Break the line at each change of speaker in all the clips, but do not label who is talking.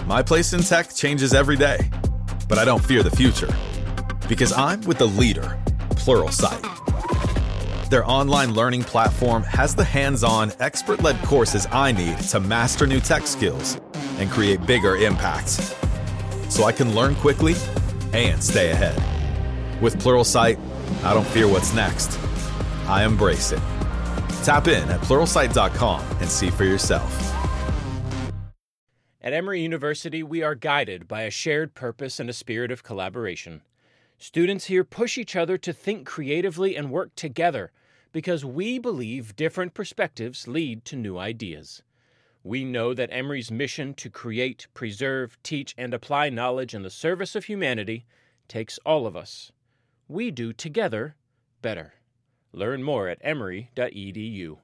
My place in tech changes every day, but I don't fear the future because I'm with the leader, Pluralsight. Their online learning platform has the hands-on, expert-led courses I need to master new tech skills and create bigger impacts, so I can learn quickly and stay ahead. With Pluralsight, I don't fear what's next. I embrace it. Tap in at Pluralsight.com and see for yourself.
At Emory University, we are guided by a shared purpose and a spirit of collaboration. Students here push each other to think creatively and work together because we believe different perspectives lead to new ideas. We know that Emory's mission to create, preserve, teach, and apply knowledge in the service of humanity takes all of us. We do together better. Learn more at emory.edu.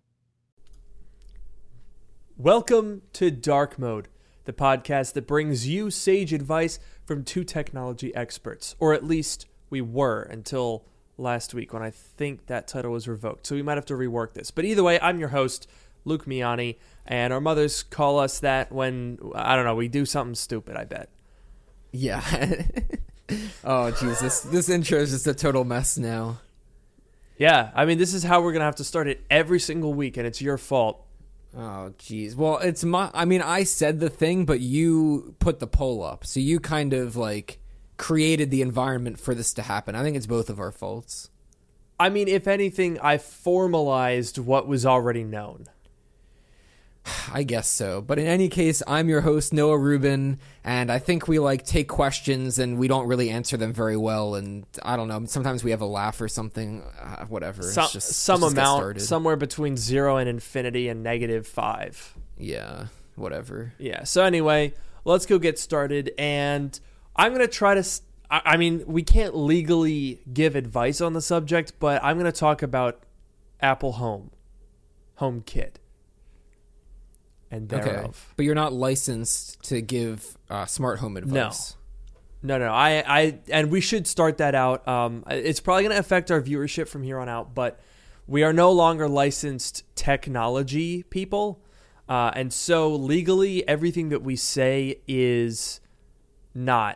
Welcome to Dark Mode, the podcast that brings you sage advice from two technology experts, or at least we were until last week when I think that title was revoked. So we might have to rework this. But either way, I'm your host, Luke Miani, and our mothers call us that when, I don't know, we do something stupid, I bet.
Yeah. Oh, jeez, this intro is just a total mess now.
Yeah, I mean, this is how we're going to have to start it every single week, and it's your fault.
Oh, jeez. Well, I said the thing, but you put the poll up. So you kind of, created the environment for this to happen. I think it's both of our faults.
I mean, if anything, I formalized what was already known.
I guess so. But in any case, I'm your host, Noah Rubin, and I think we take questions and we don't really answer them very well. And I don't know, sometimes we have a laugh or something, whatever.
Some amount, somewhere between 0 and infinity and -5.
Yeah, whatever.
Yeah, so anyway, let's go get started. And I'm going to try to, I mean, we can't legally give advice on the subject, but I'm going to talk about Apple HomeKit. And thereof.
Okay, but you're not licensed to give smart home advice.
No. And we should start that out. It's probably going to affect our viewership from here on out, but we are no longer licensed technology people. And so legally, everything that we say is not.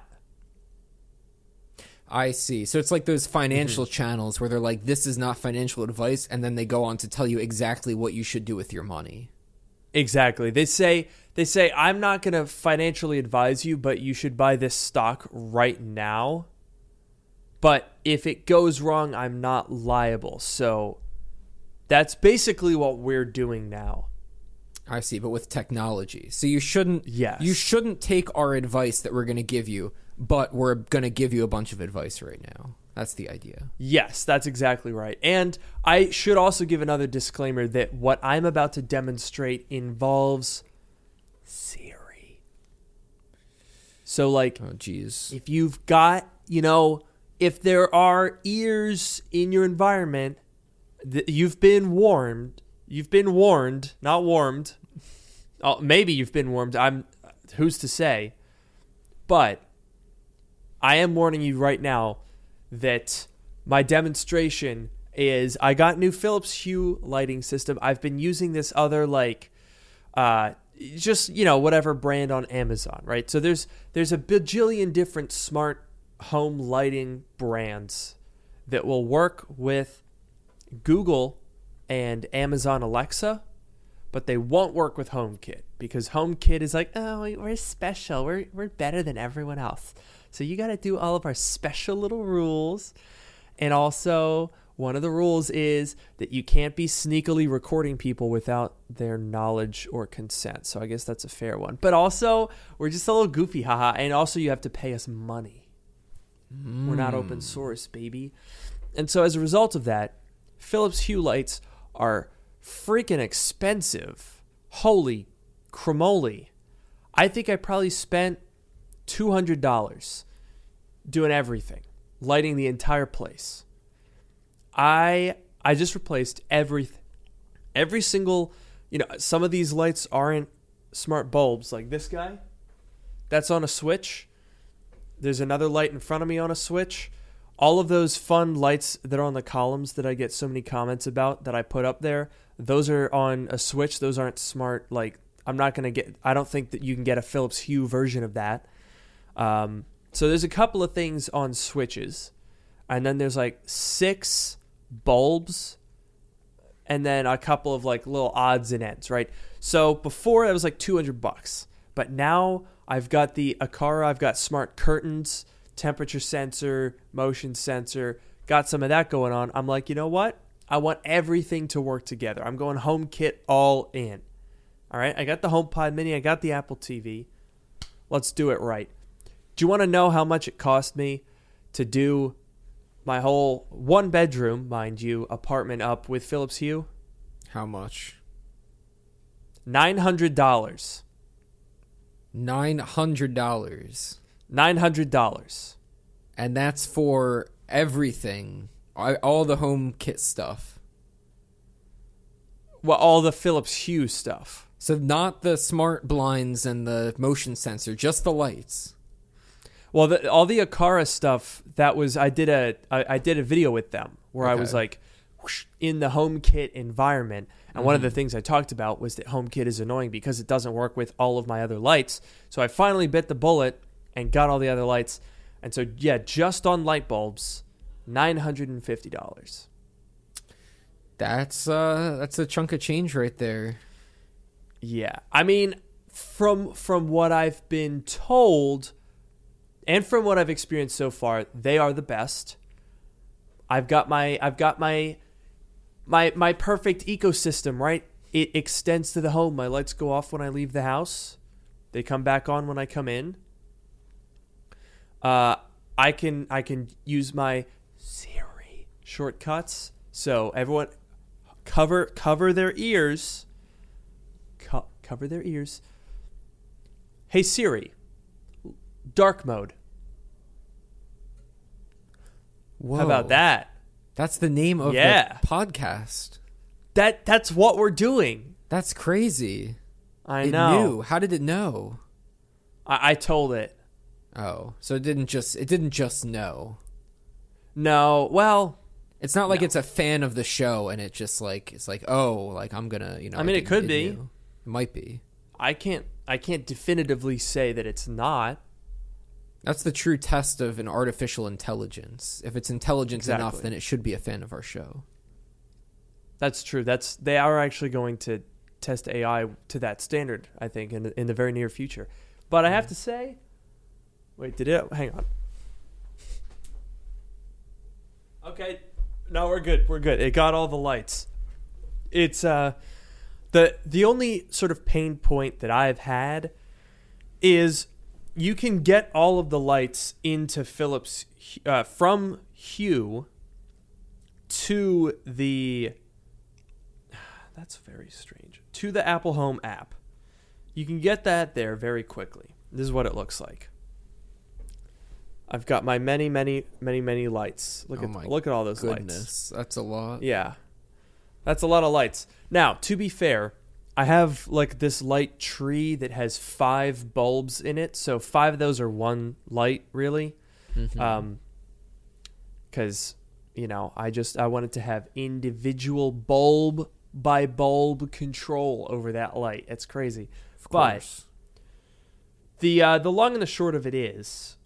I see. So it's like those financial channels where they're like, this is not financial advice, and then they go on to tell you exactly what you should do with your money.
Exactly. They say I'm not going to financially advise you, but you should buy this stock right now. But if it goes wrong, I'm not liable. So that's basically what we're doing now.
I see, but with technology. So you shouldn't take our advice that we're going to give you, but we're going to give you a bunch of advice right now. That's the idea.
Yes, that's exactly right. And I should also give another disclaimer that what I'm about to demonstrate involves Siri. So, oh,
geez.
If you've got, if there are ears in your environment, you've been warned. You've been warned, not warmed. Oh, maybe you've been warned. Who's to say? But I am warning you right now that my demonstration is I got new Philips Hue lighting system. I've been using this other whatever brand on Amazon, right? So there's a bajillion different smart home lighting brands that will work with Google and Amazon Alexa, but they won't work with HomeKit because HomeKit is like, oh, we're special. We're better than everyone else. So you got to do all of our special little rules. And also, one of the rules is that you can't be sneakily recording people without their knowledge or consent. So I guess that's a fair one. But also, we're just a little goofy, haha. And also, you have to pay us money. We're not open source, baby. And so as a result of that, Philips Hue lights are freaking expensive. Holy cramoly. I think I probably spent $200 doing everything, lighting the entire place. I just replaced everything. Every single, some of these lights aren't smart bulbs like this guy. That's on a switch. There's another light in front of me on a switch. All of those fun lights that are on the columns that I get so many comments about that I put up there, those are on a switch. Those aren't smart, I don't think that you can get a Philips Hue version of that. So there's a couple of things on switches, and then there's like 6 bulbs, and then a couple of like little odds and ends, right? So before it was like $200, but now I've got the Aqara, I've got smart curtains, temperature sensor, motion sensor, got some of that going on. I'm like, you know what? I want everything to work together. I'm going HomeKit all in. All right, I got the HomePod Mini, I got the Apple TV. Let's do it right. Do you want to know how much it cost me to do my whole 1-bedroom, mind you, apartment up with Philips Hue?
How much?
$900.
$900.
$900.
And that's for everything, all the HomeKit stuff.
Well, all the Philips Hue stuff.
So not the smart blinds and the motion sensor, just the lights.
Well, all the Aqara stuff, that was I did a video with them where I was like whoosh, in the HomeKit environment, and one of the things I talked about was that HomeKit is annoying because it doesn't work with all of my other lights. So I finally bit the bullet and got all the other lights, and so yeah, just on light bulbs, $950.
That's a chunk of change right there.
Yeah, I mean, from what I've been told. And from what I've experienced so far, they are the best. I've got my perfect ecosystem, right? It extends to the home. My lights go off when I leave the house. They come back on when I come in. I can use my Siri shortcuts. So everyone cover their ears. Cover their ears. Hey Siri. Dark mode.
Whoa.
How about that?
That's the name of the podcast.
That's what we're doing.
That's crazy.
I know.
It knew. How did it know?
I told it.
Oh, so it didn't just know.
No, well,
it's not like it's a fan of the show and it just like it's like, oh, like I'm gonna,
I mean, it could be.
Knew. It might be.
I can't definitively say that it's not.
That's the true test of an artificial intelligence. If it's intelligent enough, then it should be a fan of our show.
That's true. They are actually going to test AI to that standard, I think, in the very near future. But I have to say, hang on. Okay, no, we're good. We're good. It got all the lights. It's the only sort of pain point that I've had is you can get all of the lights into Philips from Hue to the that's very strange, to the Apple Home app. You can get that there very quickly. This is what it looks like. I've got my many lights. Look at all those lights.
That's a lot.
Yeah. That's a lot of lights. Now, to be fair, I have like this light tree that has 5 bulbs in it. So 5 of those are one light, really. Mm-hmm. 'Cause, you know, I wanted to have individual bulb by bulb control over that light. It's crazy.
Of course.
But the long and the short of it is,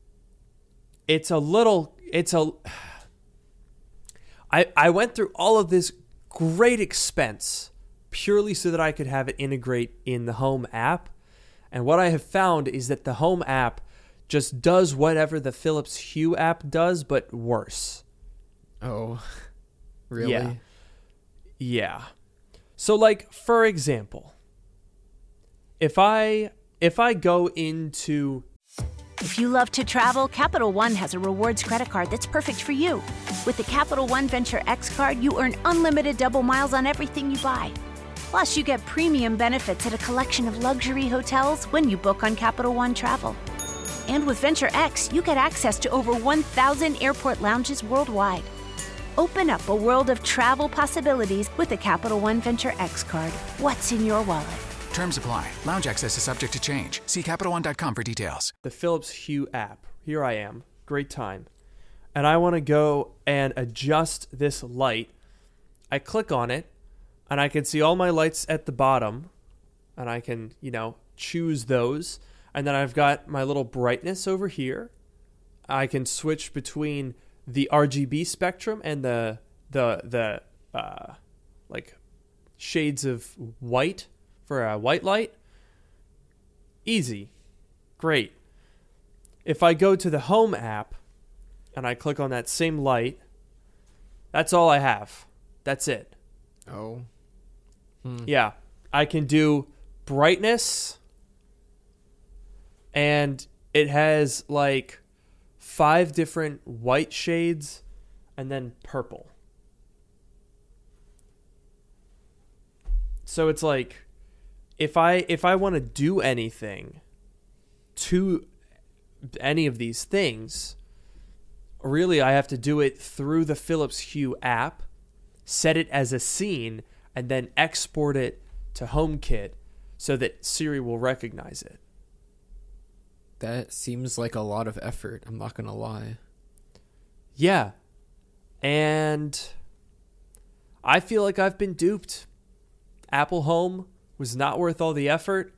I went through all of this great expense purely so that I could have it integrate in the Home app. And what I have found is that the Home app just does whatever the Philips Hue app does, but worse.
Oh, really?
Yeah. So, like, for example, if I go into...
If you love to travel, Capital One has a rewards credit card that's perfect for you. With the Capital One Venture X card, you earn unlimited double miles on everything you buy. Plus, you get premium benefits at a collection of luxury hotels when you book on Capital One Travel. And with Venture X, you get access to over 1,000 airport lounges worldwide. Open up a world of travel possibilities with the Capital One Venture X card. What's in your wallet?
Terms apply. Lounge access is subject to change. See CapitalOne.com for details.
The Philips Hue app. Here I am. Great time. And I want to go and adjust this light. I click on it, and I can see all my lights at the bottom. and I can, choose those. And then I've got my little brightness over here. I can switch between the RGB spectrum and the like shades of white for a white light. Easy. Great. If I go to the Home app and I click on that same light, that's all I have. That's it.
Oh.
Yeah. I can do brightness, and it has like 5 different white shades and then purple. So it's like if I want to do anything to any of these things, really I have to do it through the Philips Hue app, set it as a scene, and then export it to HomeKit so that Siri will recognize it.
That seems like a lot of effort, I'm not going to lie.
Yeah. And I feel like I've been duped. Apple Home was not worth all the effort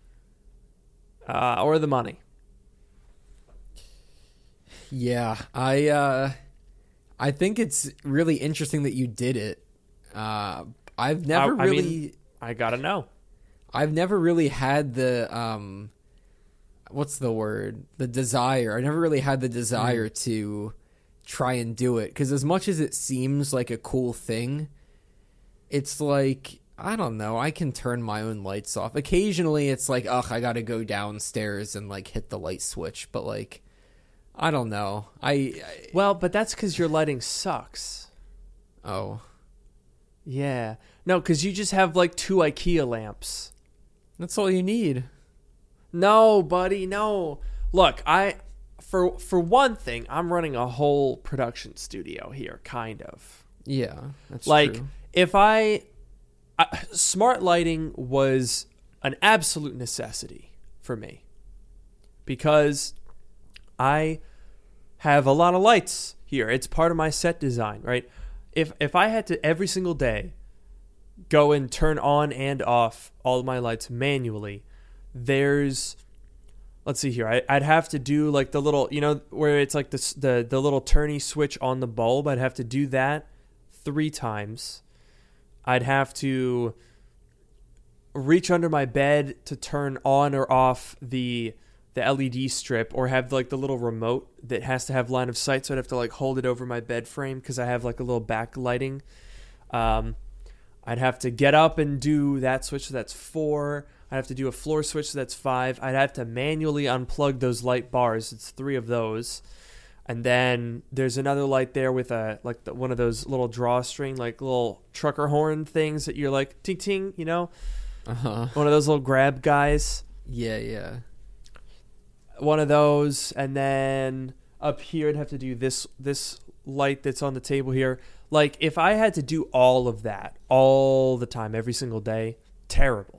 or the money.
Yeah, I think it's really interesting that you did it. I've never
I gotta know.
I've never really had the what's the word? The desire. I never really had the desire to try and do it, because as much as it seems like a cool thing, it's like, I don't know, I can turn my own lights off. Occasionally it's like, ugh, I gotta go downstairs and like hit the light switch, but like, I don't know.
Well, but that's because your lighting sucks.
Oh.
Yeah. No, because you just have like 2 IKEA lamps.
That's all you need.
No, buddy, no. Look, for one thing, I'm running a whole production studio here, kind of.
Yeah, that's
like,
true.
If smart lighting was an absolute necessity for me, because I have a lot of lights here. It's part of my set design, right? If I had to every single day go and turn on and off all of my lights manually, let's see here. I'd have to do like the little, where it's like the little turny switch on the bulb. I'd have to do that 3 times. I'd have to reach under my bed to turn on or off the LED strip, or have like the little remote that has to have line of sight. So I'd have to like hold it over my bed frame because I have like a little backlighting. I'd have to get up and do that switch. So that's 4. I'd have to do a floor switch. So that's 5. I'd have to manually unplug those light bars. It's 3 of those. And then there's another light there with one of those little drawstring, like little trucker horn things that you're like ting ting,
Uh-huh.
One of those little grab guys.
Yeah.
One of those, and then up here I'd have to do this light that's on the table here. Like, if I had to do all of that all the time, every single day, terrible.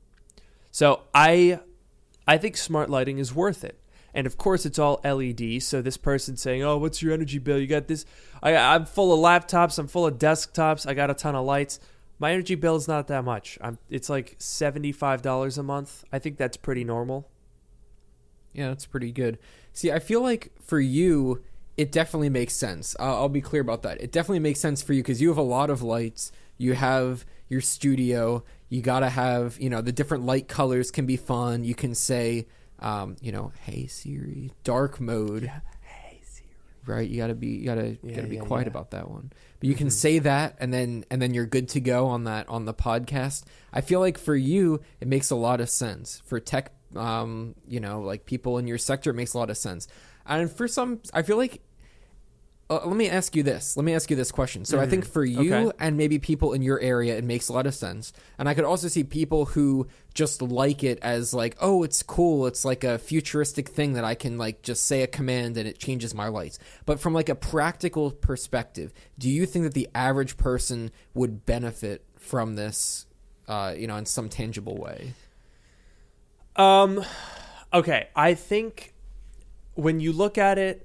So I think smart lighting is worth it. And of course it's all LED, so this person's saying, oh, what's your energy bill? You got this. I'm full of laptops, I'm full of desktops, I got a ton of lights. My energy bill is not that much. It's like $75 a month. I think that's pretty normal.
Yeah, that's pretty good. See, I feel like for you, it definitely makes sense. I'll be clear about that. It definitely makes sense for you because you have a lot of lights. You have your studio. You got to have, the different light colors can be fun. You can say, hey Siri, dark mode.
Yeah. Hey Siri.
Right? You got to be quiet about that one. But you can say that, and then you're good to go on the podcast. I feel like for you, it makes a lot of sense. For tech, like people in your sector, it makes a lot of sense. And for some, I feel like, let me ask you this question. So I think for you and maybe people in your area, it makes a lot of sense. And I could also see people who just like it as like, oh, it's cool. It's like a futuristic thing that I can like just say a command and it changes my lights. But from like a practical perspective, do you think that the average person would benefit from this, in some tangible way?
Okay. I think when you look at it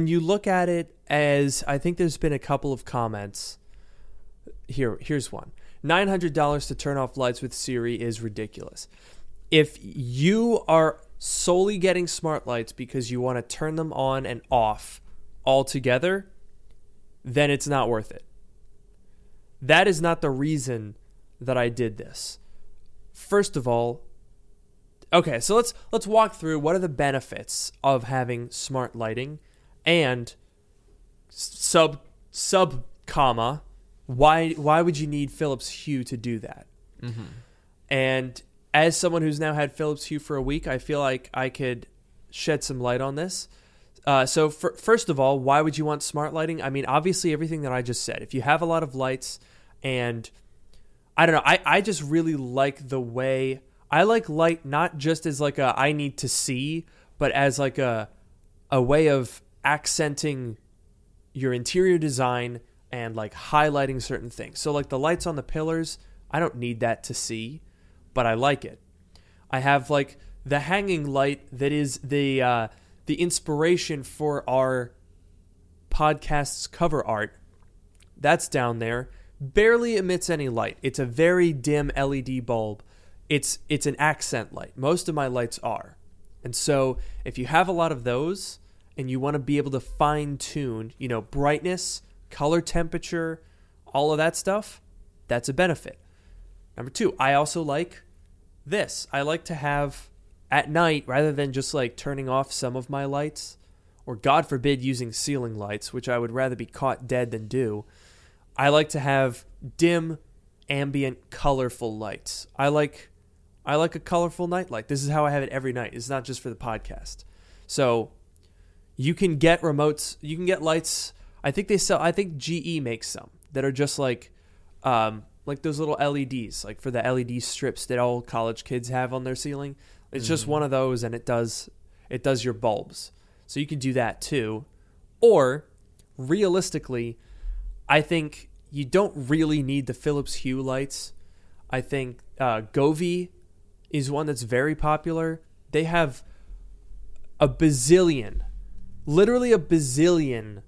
as, I think there's been a couple of comments. Here's one. $900 to turn off lights with Siri is ridiculous. If you are solely getting smart lights because you want to turn them on and off altogether, then it's not worth it. That is not the reason that I did this. First of all, okay, so let's walk through what are the benefits of having smart lighting, and comma, why would you need Philips Hue to do that? Mm-hmm. And as someone who's now had Philips Hue for a week, I feel like I could shed some light on this. So first of all, why would you want smart lighting? I mean, obviously everything that I just said. If you have a lot of lights, and I don't know, I just really like the way I like light, not just as like a I need to see, but as like a way of accenting your interior design and like highlighting certain things. So like the lights on the pillars, I don't need that to see, but I like it. I have like the hanging light that is the inspiration for our podcast's cover art. That's down there. Barely emits any light. It's a very dim LED bulb. It's an accent light. Most of my lights are. And so if you have a lot of those and you want to be able to fine tune, brightness, color temperature, all of that stuff, that's a benefit. Number 2, I also like this. I like to have at night, rather than just like turning off some of my lights, or God forbid using ceiling lights, which I would rather be caught dead than do, I like to have dim, ambient, colorful lights. I like a colorful night light. This is how I have it every night. It's not just for the podcast. So you can get remotes. You can get lights. I think GE makes some that are just like those little LEDs, like for the LED strips that all college kids have on their ceiling. It's just one of those, and it does your bulbs. So you can do that too. Or realistically, I think you don't really need the Philips Hue lights. I think Govee is one that's very popular. They have literally a bazillion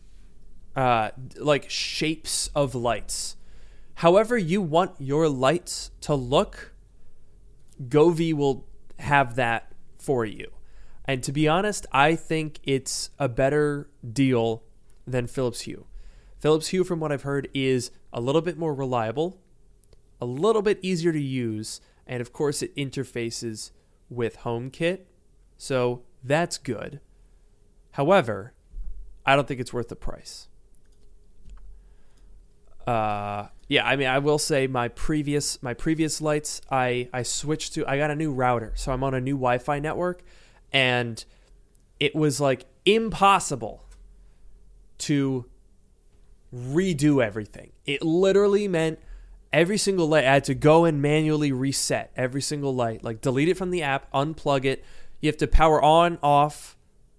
like shapes of lights. However you want your lights to look, Govee will have that for you. And to be honest, I think it's a better deal than Philips Hue. Philips Hue, from what I've heard, is a little bit more reliable, a little bit easier to use, and of course it interfaces with HomeKit, so that's good. However, I don't think it's worth the price. I will say my previous lights, I switched to, I got a new router, so I'm on a new Wi-Fi network, and it was like impossible to redo everything. It literally meant every single light, I had to go and manually reset every single light, like delete it from the app, unplug it. You have to power on, off,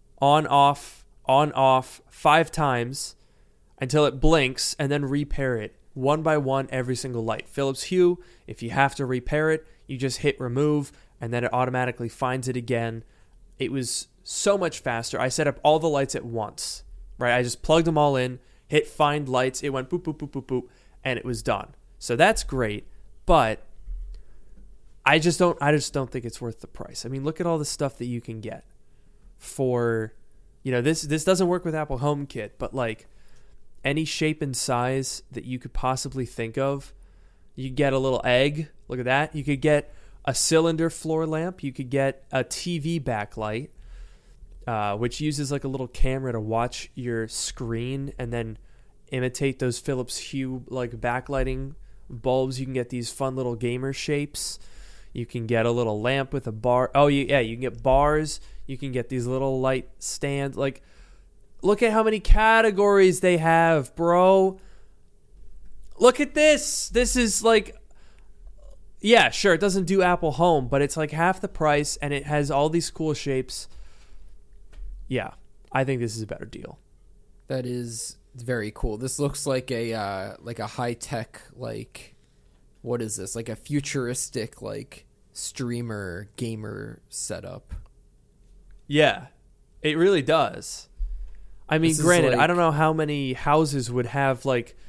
5 times until it blinks, and then repair it one by one every single light. Philips Hue, if you have to repair it, you just hit remove, and then it automatically finds it again. It was so much faster. I set up all the lights at once, right? I just plugged them all in, hit find lights, it went boop, boop, boop, boop, boop, and it was done. So that's great, but I just don't think it's worth the price. I mean, look at all the stuff that you can get for, this doesn't work with Apple HomeKit, but like any shape and size that you could possibly think of, you could get a little egg. Look at that. You could get a cylinder floor lamp. You could get a TV backlight, which uses like a little camera to watch your screen and then imitate those Philips Hue like backlighting bulbs. You can get these fun little gamer shapes. You can get a little lamp with a bar. Oh yeah, you can get bars. You can get these little light stands. Like, look at how many categories they have, bro. Look at this. This is like, yeah, sure, it doesn't do Apple Home, but it's like half the price, and it has all these cool shapes. Yeah, I think this is a better deal.
That is very cool. This looks like a high-tech, like, what is this? Like a futuristic, like, streamer gamer setup.
Yeah, it really does. I mean, granted, I don't know how many houses would have like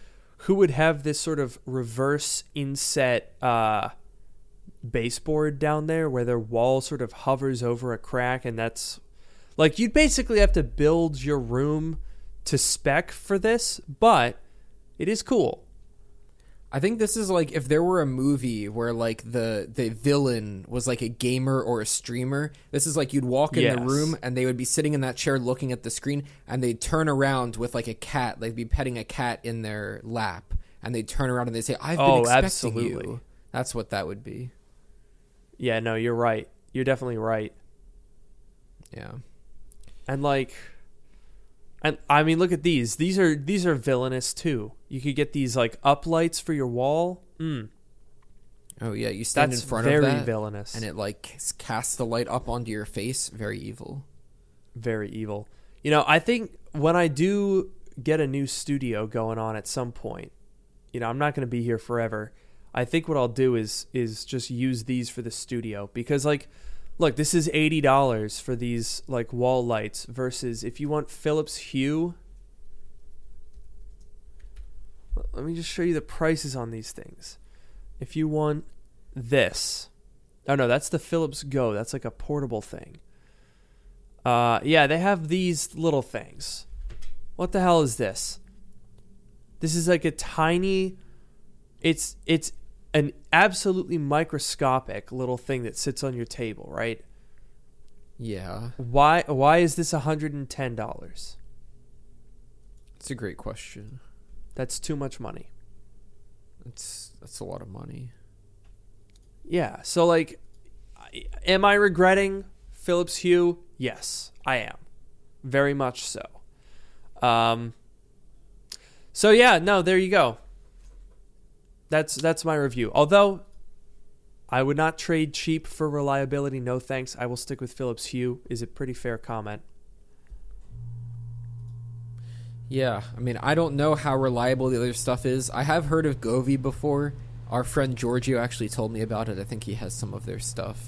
who would have this sort of reverse inset baseboard down there where their wall sort of hovers over a crack, and that's like you'd basically have to build your room to spec for this, but it is cool.
I think this is like if there were a movie where like the villain was like a gamer or a streamer. This is like you'd walk in the room and they would be sitting in that chair looking at the screen, and they'd turn around with like a cat, they'd be petting a cat in their lap, and they'd turn around and they'd say, "I've been expecting you." That's what that would be.
Yeah, no, you're right. You're definitely right.
Yeah.
And like, and I mean, look at these. These are villainous too. You could get these like uplights for your wall.
Oh yeah, you stand in front of that.
Very villainous.
And it like casts the light up onto your face. Very evil.
Very evil. You know, I think when I do get a new studio going on at some point, you know, I'm not going to be here forever. I think what I'll do is just use these for the studio, because like, look, this is $80 for these like wall lights versus if you want Philips Hue. Let me just show you the prices on these things. If you want this, oh no, that's the Philips Go. That's like a portable thing. Yeah, they have these little things. What the hell is this? This is like a tiny. It's an absolutely microscopic little thing that sits on your table, right?
Yeah.
Why is this $110?
It's a great question.
That's too much money.
That's a lot of money.
Yeah. So like, am I regretting Philips Hue? Yes, I am. Very much so. So yeah, no, there you go. That's my review. Although I would not trade cheap for reliability. No thanks. I will stick with Philips Hue. Is a pretty fair comment.
Yeah, I mean, I don't know how reliable the other stuff is. I have heard of Govee before. Our friend Giorgio actually told me about it. I think he has some of their stuff.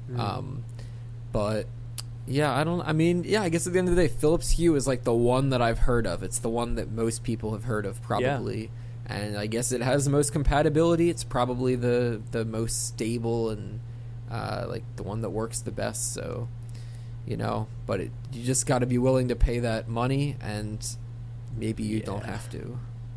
But yeah, I guess at the end of the day, Philips Hue is like the one that I've heard of. It's the one that most people have heard of, probably. Yeah. And I guess it has the most compatibility. It's probably the most stable and like the one that works the best. So, you know, but you just got to be willing to pay that money, and maybe you don't have to.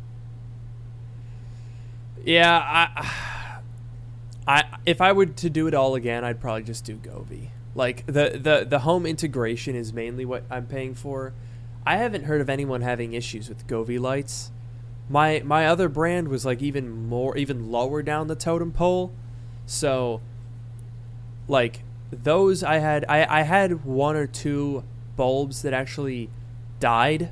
Yeah, I if I were to do it all again, I'd probably just do Govee. Like the home integration is mainly what I'm paying for. I haven't heard of anyone having issues with Govee lights. My other brand was like even lower down the totem pole. So like those I had one or two bulbs that actually died.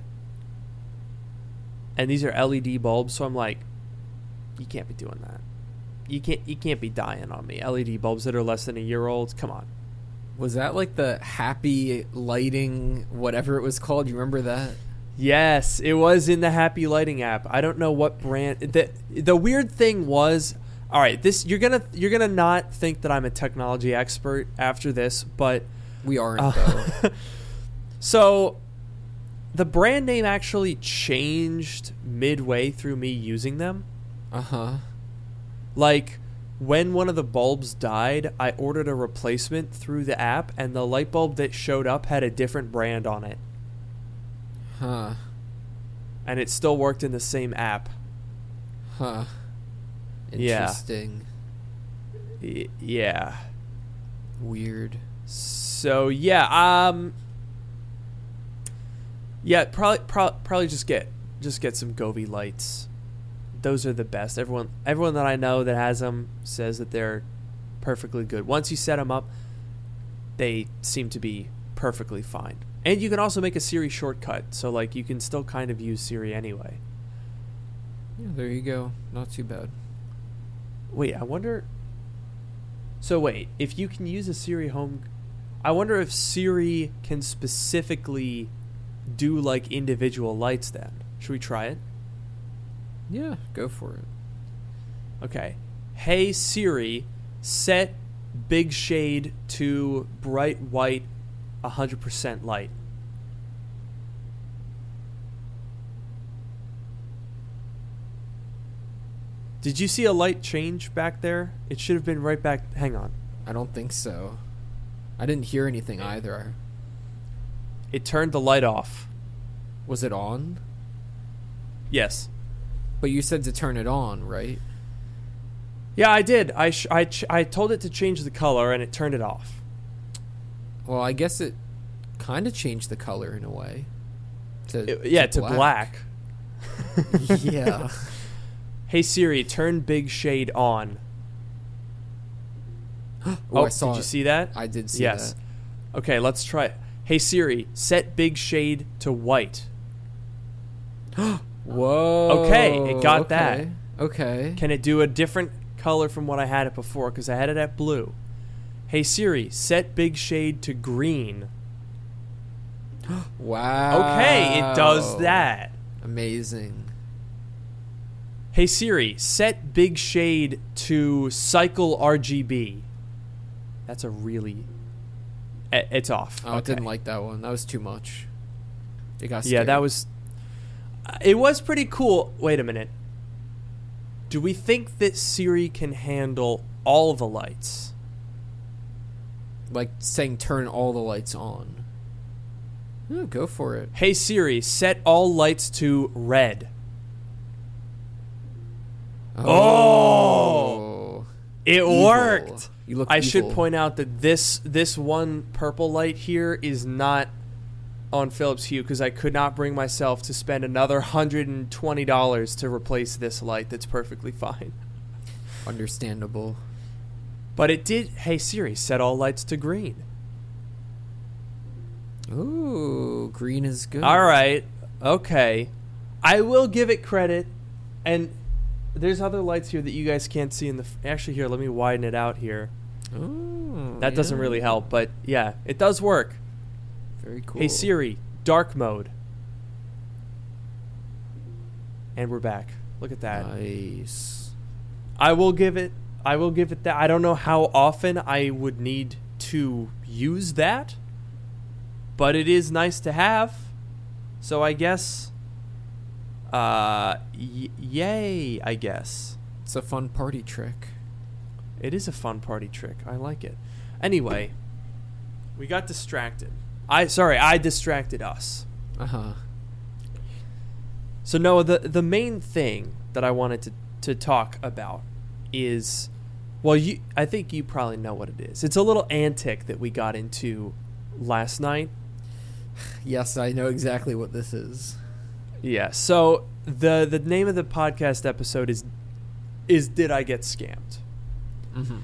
And these are LED bulbs, so I'm like, you can't be doing that. You can't be dying on me. LED bulbs that are less than a year old. Come on.
Was that like the Happy Lighting, whatever it was called? You remember that?
Yes, it was in the Happy Lighting app. I don't know what brand. The weird thing was, all right, this you're gonna not think that I'm a technology expert after this, but
we aren't though.
So the brand name actually changed midway through me using them. Like, when one of the bulbs died, I ordered a replacement through the app, and the light bulb that showed up had a different brand on it. And it still worked in the same app.
Interesting.
Yeah.
Weird.
So, yeah, yeah, probably just get some Govee lights. Those are the best. Everyone that I know that has them says that they're perfectly good. Once you set them up, they seem to be perfectly fine. And you can also make a Siri shortcut, so like you can still kind of use Siri anyway.
Yeah, there you go. Not too bad.
Wait, I wonder. So wait, if you can use a Siri home, I wonder if Siri can specifically do like individual lights then. Should we try it?
Yeah, go for it.
Okay. Hey Siri, set big shade to bright white 100% light. Did you see a light change back there? It should have been right back. Hang on.
I don't think so. I didn't hear anything either.
It turned the light off.
Was it on?
Yes.
But you said to turn it on, right?
Yeah, I did. I told it to change the color, and it turned it off.
Well, I guess it kind of changed the color in a way.
To black.
Yeah.
Hey Siri, turn Big Shade on.
I saw
did you see that?
I did see
yes.
that.
Okay, let's try it. Hey Siri, set Big Shade to white.
Whoa.
Okay, it got that.
Okay.
Can it do a different color from what I had it before? Because I had it at blue. Hey Siri, set Big Shade to green.
Wow.
Okay, it does that.
Amazing.
Hey Siri, set Big Shade to cycle RGB. That's a really... It's off.
Oh, I didn't like that one. That was too much. It got scared.
Yeah, that was... It was pretty cool. Wait a minute. Do we think that Siri can handle all the lights?
Like saying turn all the lights on. Oh, go for it.
Hey Siri, set all lights to red. Oh! It
Evil.
worked!
You look
I
evil.
should point out that this one purple light here is not on Philips Hue because I could not bring myself to spend another $120 to replace this light that's perfectly fine.
Understandable.
But it did... Hey Siri, set all lights to green.
Ooh, green is good.
All right. Okay. I will give it credit. And there's other lights here that you guys can't see in the... Actually, here, let me widen it out here.
Ooh,
That doesn't really help, but yeah, it does work.
Very cool.
Hey Siri, dark mode. And we're back. Look at that.
Nice.
I will give it that. I don't know how often I would need to use that, but it is nice to have. So I guess yay, I guess.
It's a fun party trick.
It is a fun party trick. I like it. Anyway, we got distracted. I distracted us.
Uh-huh.
So Noah, the main thing that I wanted to talk about is, well, I think you probably know what it is. It's a little antic that we got into last night.
Yes, I know exactly what this is.
Yeah. So the name of the podcast episode is Did I Get Scammed?
Mm-hmm.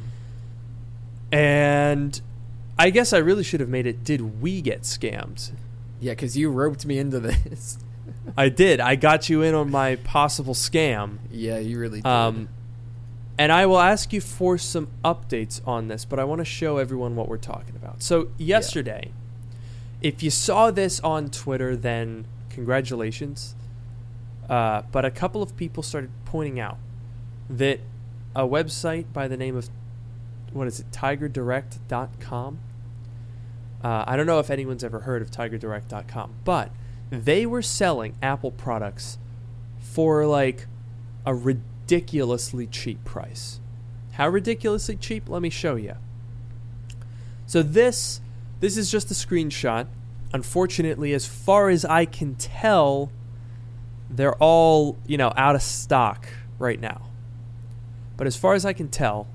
And I guess I really should have made it Did We Get Scammed?
Yeah, because you roped me into this.
I did. I got you in on my possible scam.
Yeah, you really did.
And I will ask you for some updates on this, but I want to show everyone what we're talking about. So yesterday, if you saw this on Twitter, then congratulations. But a couple of people started pointing out that a website by the name of, TigerDirect.com? I don't know if anyone's ever heard of TigerDirect.com, but they were selling Apple products for like a ridiculously cheap price. How ridiculously cheap? Let me show you. So this is just a screenshot. Unfortunately, as far as I can tell, they're all, out of stock right now. But as far as I can tell,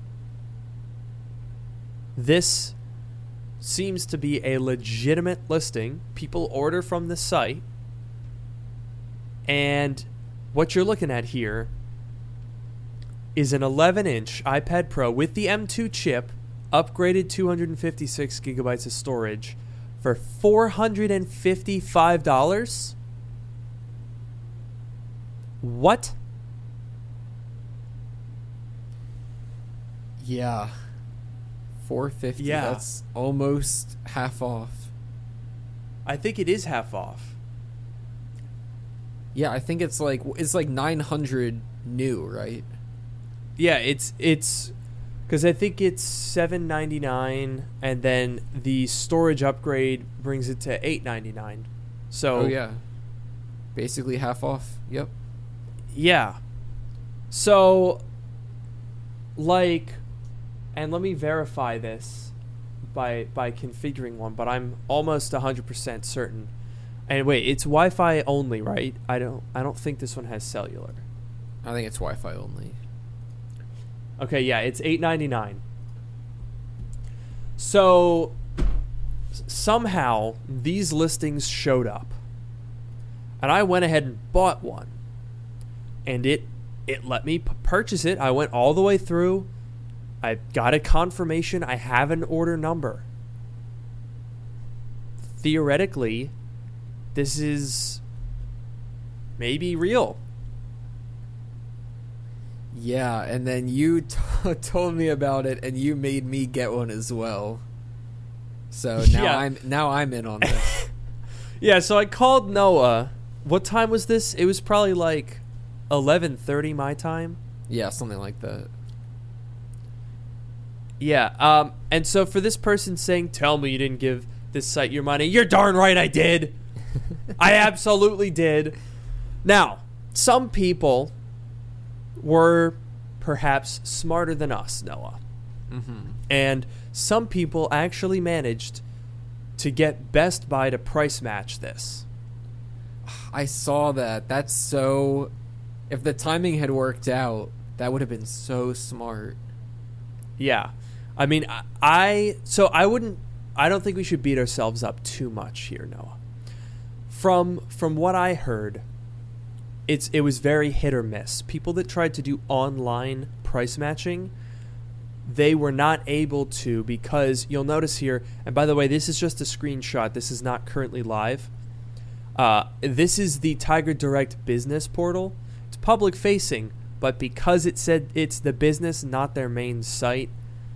this seems to be a legitimate listing. People order from the site. And what you're looking at here is an 11-inch iPad Pro with the M2 chip, upgraded 256 gigabytes of storage for $455. What?
Yeah. $450.
Yeah.
That's almost half off.
I think it is half off.
Yeah, I think it's like $900 new, right?
Yeah, it's because I think it's $799, and then the storage upgrade brings it to $899. So
Oh yeah. Basically half off. Yep.
yeah. So like, and let me verify this by configuring one, but I'm almost 100% certain. And wait, it's Wi-Fi only, right? I don't think this one has cellular.
I think it's Wi-Fi only.
Okay, yeah, it's $8.99. So somehow these listings showed up, and I went ahead and bought one, and it let me purchase it. I went all the way through. I got a confirmation. I have an order number. Theoretically, this is maybe real.
Yeah, and then you told me about it, and you made me get one as well. So now I'm in on this.
Yeah, so I called Noah. What time was this? It was probably like 11:30 my time.
Yeah, something like that.
Yeah, and so for this person saying, "Tell me you didn't give this site your money," you're darn right I did. I absolutely did. Now, some people were perhaps smarter than us, Noah.
Mm-hmm.
And some people actually managed to get Best Buy to price match this.
I saw that. That's so... If the timing had worked out, that would have been so smart.
Yeah. I mean, I don't think we should beat ourselves up too much here, Noah. From what I heard, it was very hit or miss. People that tried to do online price matching, they were not able to, because you'll notice here, and by the way, this is just a screenshot. This is not currently live. This is the Tiger Direct business portal. It's public facing, but because it said it's the business, not their main site,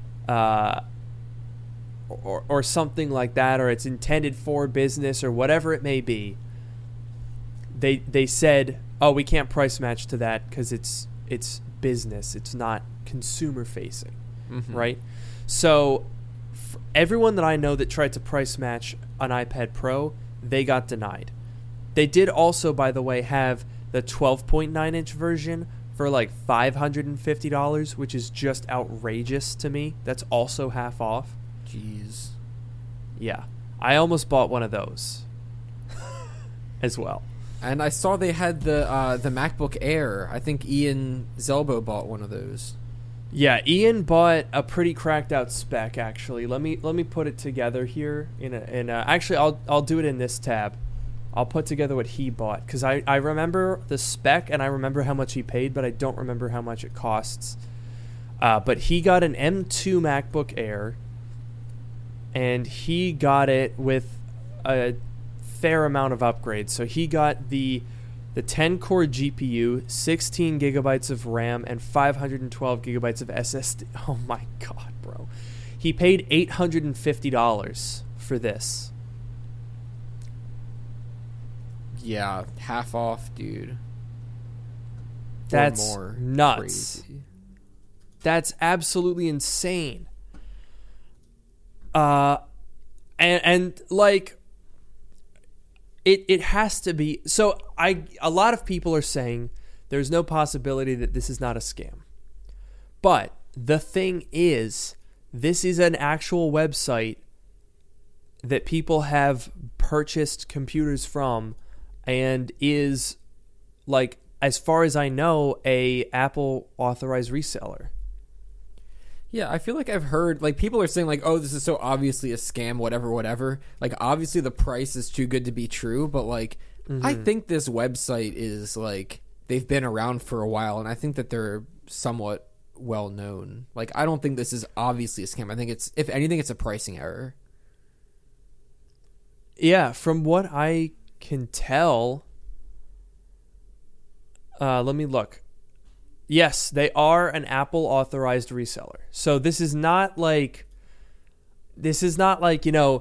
or something like that, or it's intended for business or whatever it may be, they said, oh, we can't price match to that because it's business, it's not consumer facing.
Mm-hmm.
Right? So everyone that I know that tried to price match an iPad Pro, they got denied. They did also, by the way, have the 12.9 inch version for like $550, which is just outrageous to me. That's also half off.
Jeez.
Yeah. I almost bought one of those as well.
And I saw they had the MacBook Air. I think Ian Zelbo bought one of those.
Yeah, Ian bought a pretty cracked out spec. Actually, let me put it together here. Actually, I'll do it in this tab. I'll put together what he bought, because I remember the spec and I remember how much he paid, but I don't remember how much it costs. But he got an M2 MacBook Air, and he got it with a fair amount of upgrades. So he got the 10-core GPU, 16 gigabytes of RAM, and 512 gigabytes of SSD. Oh my god, bro. He paid $850 for this.
Yeah, half off, dude.
That's
or more.
nuts.
Crazy.
That's absolutely insane. And like, it has to be. So a lot of people are saying there's no possibility that this is not a scam. But the thing is, this is an actual website that people have purchased computers from, and is, like, as far as I know, a Apple authorized reseller.
Yeah, I feel like I've heard, like, people are saying, like, oh, this is so obviously a scam, whatever. Like, obviously the price is too good to be true, but, like, I think this website is, like, they've been around for a while, and I think that they're somewhat well known. Like, I don't think this is obviously a scam. I think it's, if anything, it's a pricing error.
Yeah, from what I can tell, let me look. Yes, they are an Apple authorized reseller. So this is not like, you know,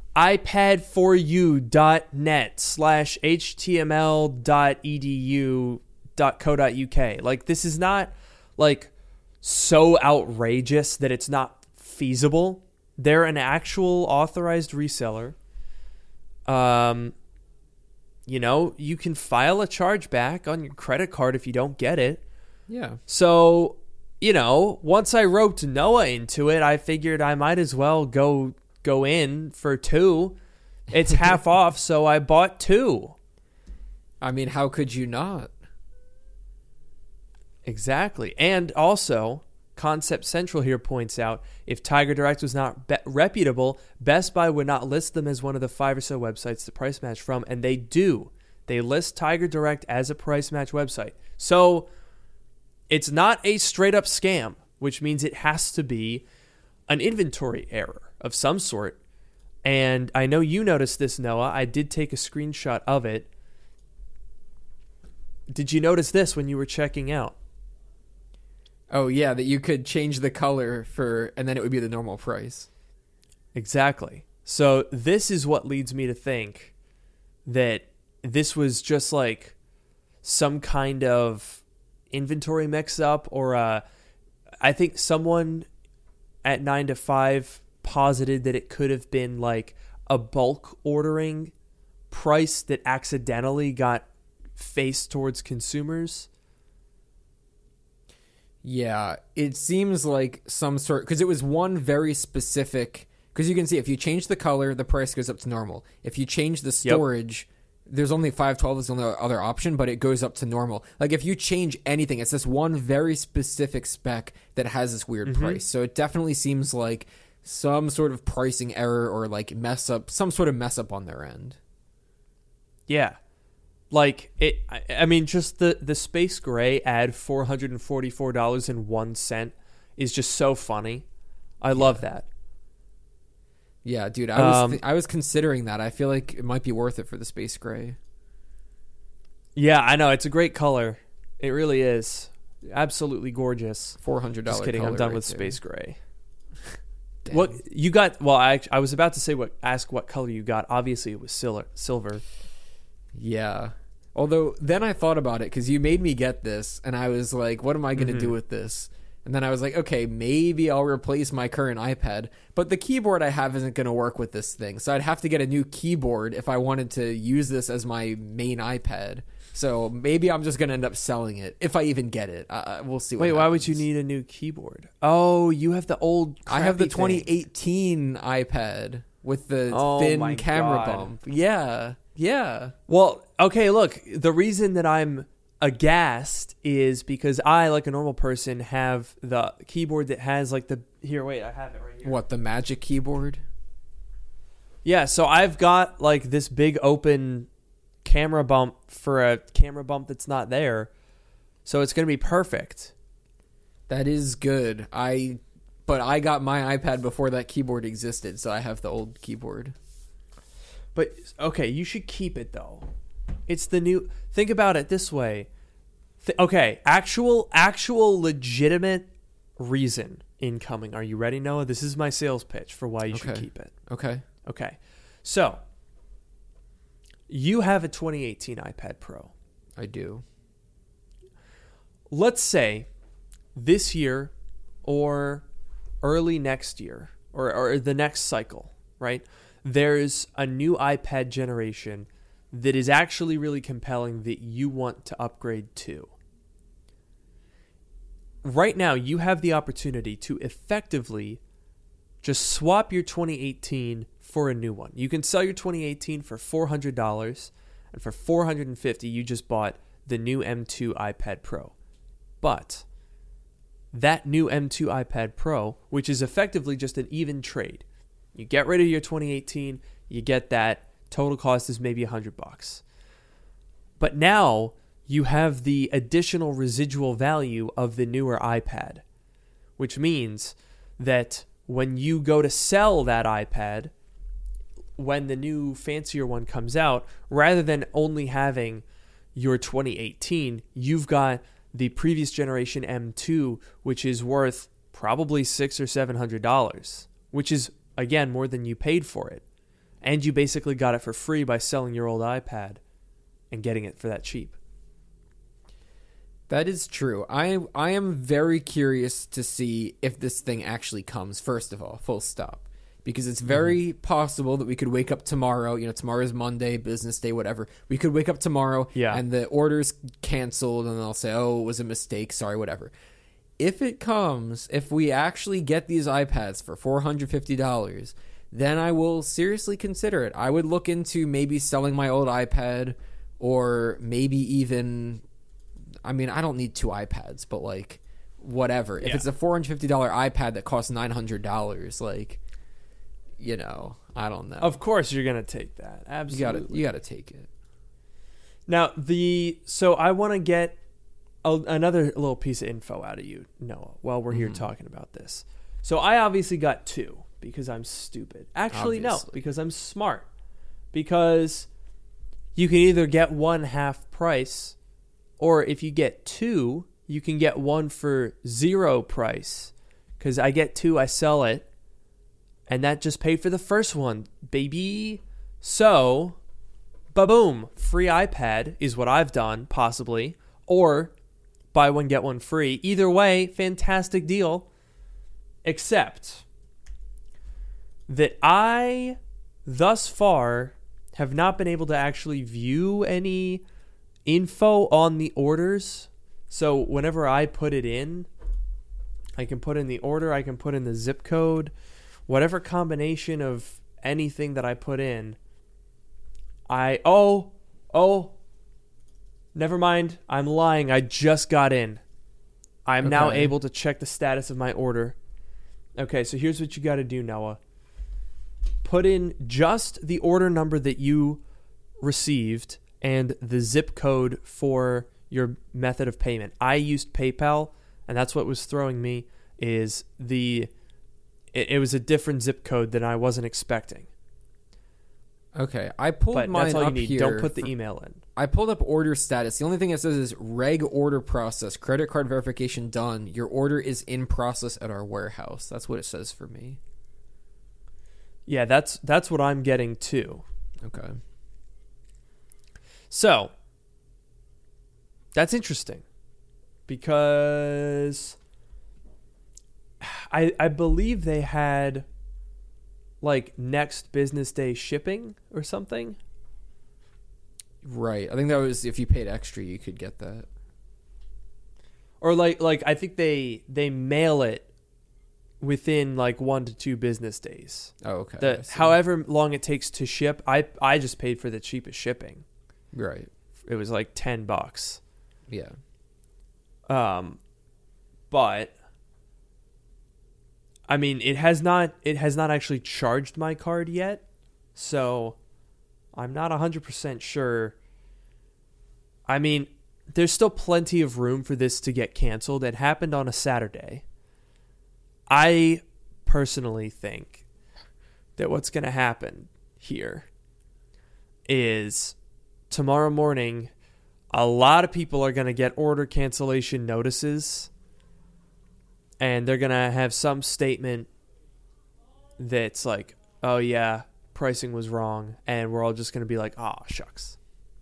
iPad4U.net/html.edu.co.uk. Like, this is not like so outrageous that it's not feasible. They're an actual authorized reseller. You know, you can file a chargeback on your credit card if you don't get it.
Yeah.
So, once I roped Noah into it, I figured I might as well go in for 2. It's half off, so I bought 2.
I mean, how could you not?
Exactly. And also, Concept Central here points out, if Tiger Direct was not reputable, Best Buy would not list them as one of the 5 or so websites to price match from, and they do. They list Tiger Direct as a price match website. So it's not a straight up scam, which means it has to be an inventory error of some sort. And I know you noticed this, Noah. I did take a screenshot of it. Did you notice this when you were checking out?
Oh, yeah, that you could change the color and then it would be the normal price.
Exactly. So this is what leads me to think that this was just like some kind of inventory mix-up, or I think someone at 9 to 5 posited that it could have been like a bulk ordering price that accidentally got faced towards consumers.
Yeah, it seems like some sort, because it was one very specific, because you can see if you change the color, the price goes up to normal. If you change the storage, there's only 512 is the only other option, but it goes up to normal. Like if you change anything, it's this one very specific spec that has this weird price. So it definitely seems like some sort of pricing error or like mess up, some sort of mess up on their end.
Yeah. Like it, I mean, just the Space Gray ad $444.01 is just so funny. I love that.
Yeah, dude, I was considering that. I feel like it might be worth it for the Space Gray.
Yeah, I know. It's a great color. It really is. Absolutely gorgeous.
$400.
Just kidding. I'm done with
there.
Space Gray. What you got? Well, I was about to say ask what color you got. Obviously, it was silver.
Yeah. Although then I thought about it because you made me get this, and I was like, "What am I going to do with this?" And then I was like, "Okay, maybe I'll replace my current iPad, but the keyboard I have isn't going to work with this thing, so I'd have to get a new keyboard if I wanted to use this as my main iPad." So maybe I'm just going to end up selling it if I even get it. We'll see. What
Wait,
happens.
why would you need a new keyboard? Oh, you have the old.
I have the
crappy
2018 iPad with the
my
thin camera
God.
bump. Yeah.
Well, okay, look, the reason that I'm aghast is because I, like a normal person, have the keyboard that has like the... Here, wait, I have it right here.
What, the Magic Keyboard?
Yeah, so I've got like this big open camera bump for a camera bump that's not there. So it's going to be perfect.
That is good. But I got my iPad before that keyboard existed, so I have the old keyboard.
But, okay, you should keep it, though. It's the new... Think about it this way. Okay, actual legitimate reason incoming. Are you ready, Noah? This is my sales pitch for why you should keep it.
Okay.
So, you have a 2018 iPad Pro.
I do.
Let's say this year or early next year or the next cycle, right? There's a new iPad generation that is actually really compelling that you want to upgrade to. Right now, you have the opportunity to effectively just swap your 2018 for a new one. You can sell your 2018 for $400, and for $450, you just bought the new M2 iPad Pro. But that new M2 iPad Pro, which is effectively just an even trade, you get rid of your 2018, you get that. Total cost is maybe $100. But now you have the additional residual value of the newer iPad, which means that when you go to sell that iPad, when the new fancier one comes out, rather than only having your 2018, you've got the previous generation M2, which is worth probably $600 or $700, which is, again, more than you paid for it. And you basically got it for free by selling your old iPad and getting it for that cheap.
That is true. I am very curious to see if this thing actually comes, first of all, full stop. Because it's very possible that we could wake up tomorrow, tomorrow's Monday, business day, whatever. We could wake up tomorrow and the order's canceled and they'll say, oh, it was a mistake, sorry, whatever. if we actually get these iPads for $450, then I will seriously consider it. I would look into maybe selling my old iPad, or maybe even, I mean, I don't need 2 iPads, but like whatever. If it's a $450 iPad that costs $900, like, you know, I don't know.
Of course you're going to take that. Absolutely.
You got to take it.
Now, so I want to get another little piece of info out of you, Noah, while we're here talking about this. So I obviously got 2 because I'm stupid. Actually, no, because I'm smart. Because you can either get one half price, or if you get 2, you can get one for 0 price. Because I get 2, I sell it, and that just paid for the first one, baby. So, ba-boom, free iPad is what I've done, possibly. Or buy one, get one free. Either way, fantastic deal. Except that I, thus far, have not been able to actually view any info on the orders. So whenever I put it in, I can put in the order, I can put in the zip code, whatever combination of anything that I put in. Never mind. I'm lying. I just got in. I'm now able to check the status of my order. Okay, so here's what you got to do, Noah. Put in just the order number that you received and the zip code for your method of payment. I used PayPal, and that's what was throwing me, is it was a different zip code than I wasn't expecting.
Okay, I pulled mine
that's all
up
you need.
here.
Don't put the email in.
I pulled up order status. The only thing it says is reg order process, credit card verification done. Your order is in process at our warehouse. That's what it says for me.
Yeah, that's what I'm getting too.
Okay.
So, that's interesting because I believe they had like next business day shipping or something.
Right. I think that was if you paid extra, you could get that.
Or like I think they mail it within like 1 to 2 business days.
Oh, okay.
However long it takes to ship, I just paid for the cheapest shipping.
Right.
It was like $10.
Yeah.
But I mean, it has not actually charged my card yet, so I'm not 100% sure. I mean, there's still plenty of room for this to get canceled. It happened on a Saturday. I personally think that what's going to happen here is tomorrow morning, a lot of people are going to get order cancellation notices, and they're going to have some statement that's like, oh yeah, pricing was wrong, and we're all just going to be like, oh, shucks.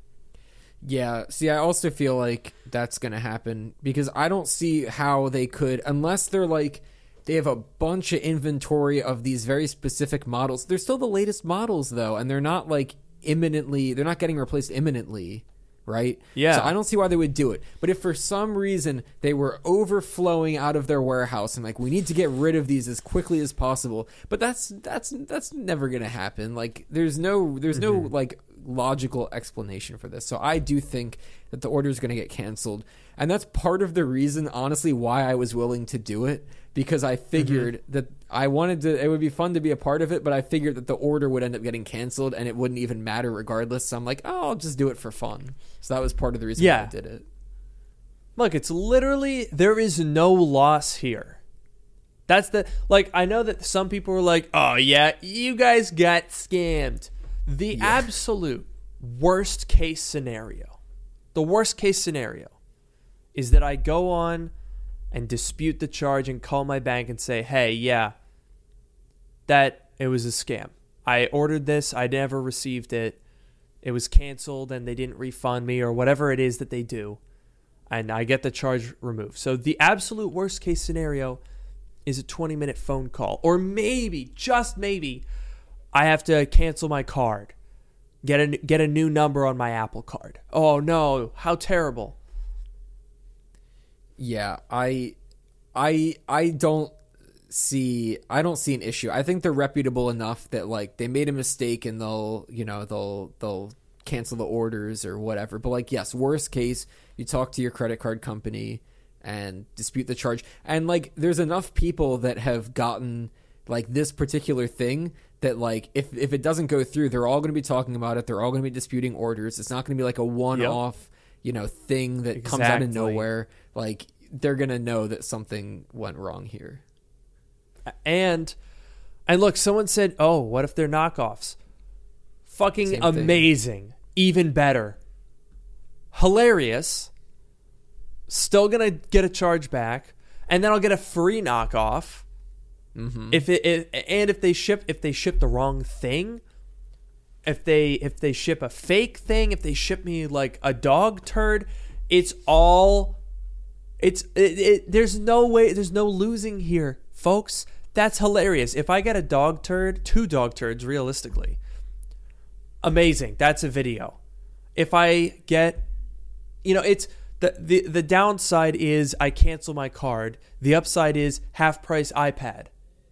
Yeah, see, I also feel like that's going to happen because I don't see how they could, unless they're like, they have a bunch of inventory of these very specific models. They're still the latest models, though, and they're not like imminently, they're not getting replaced imminently, right?
Yeah.
So I don't see why they would do it. But if for some reason they were overflowing out of their warehouse and like, we need to get rid of these as quickly as possible, but that's never going to happen. Like, there's no like logical explanation for this. So I do think that the order is going to get canceled. And that's part of the reason, honestly, why I was willing to do it, because I figured that I wanted to, it would be fun to be a part of it, but I figured that the order would end up getting canceled and it wouldn't even matter regardless. So I'm like, oh, I'll just do it for fun. So that was part of the reason why I did it.
Look, it's literally, there is no loss here. That's the, like, I know that some people were like, oh yeah, you guys got scammed. The absolute worst case scenario, the worst case scenario is that I go on and dispute the charge and call my bank and say, hey, yeah, that it was a scam. I ordered this. I never received it. It was canceled and they didn't refund me or whatever it is that they do. And I get the charge removed. So the absolute worst case scenario is a 20-minute phone call. Or maybe, just maybe, I have to cancel my card. Get a new number on my Apple card. Oh no, how terrible.
Yeah, I I don't see an issue. I think they're reputable enough that like they made a mistake and they'll cancel the orders or whatever. But like, yes, worst case, you talk to your credit card company and dispute the charge. And like, there's enough people that have gotten like this particular thing that like if it doesn't go through, they're all going to be talking about it. They're all going to be disputing orders. It's not going to be like a one-off, thing that comes out of nowhere. Like, they're going to know that something went wrong here.
And look, someone said, "Oh, what if they're knockoffs?" Fucking
Same
amazing. Thing. Even better. Hilarious. Still going to get a charge back, and then I'll get a free knockoff. Mm-hmm. If they ship the wrong thing, if they ship a fake thing, if they ship me like a dog turd, there's no way, there's no losing here, folks. That's hilarious. If I get a dog turd, 2 dog turds realistically, amazing. That's a video. If I get, it's the downside is I cancel my card. The upside is half price iPad.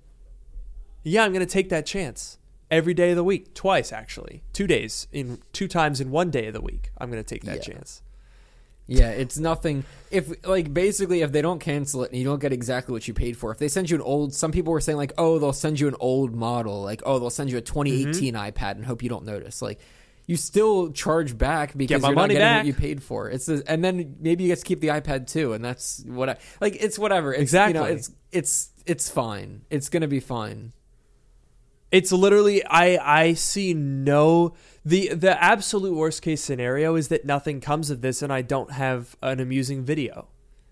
Yeah, I'm going to take that chance every day of the week, twice actually, 2 times in 1 day of the week. I'm going to take that chance.
Yeah, it's nothing. If they don't cancel it and you don't get exactly what you paid for, if they send you some people were saying like, oh, they'll send you an old model, like, oh, they'll send you a 2018 iPad and hope you don't notice. Like, you still charge back because you're not getting what you paid for. And then maybe you get to keep the iPad too, and that's it's whatever. It's,
exactly.
It's fine. It's gonna be fine.
It's literally I see the absolute worst case scenario is that nothing comes of this and I don't have an amusing video.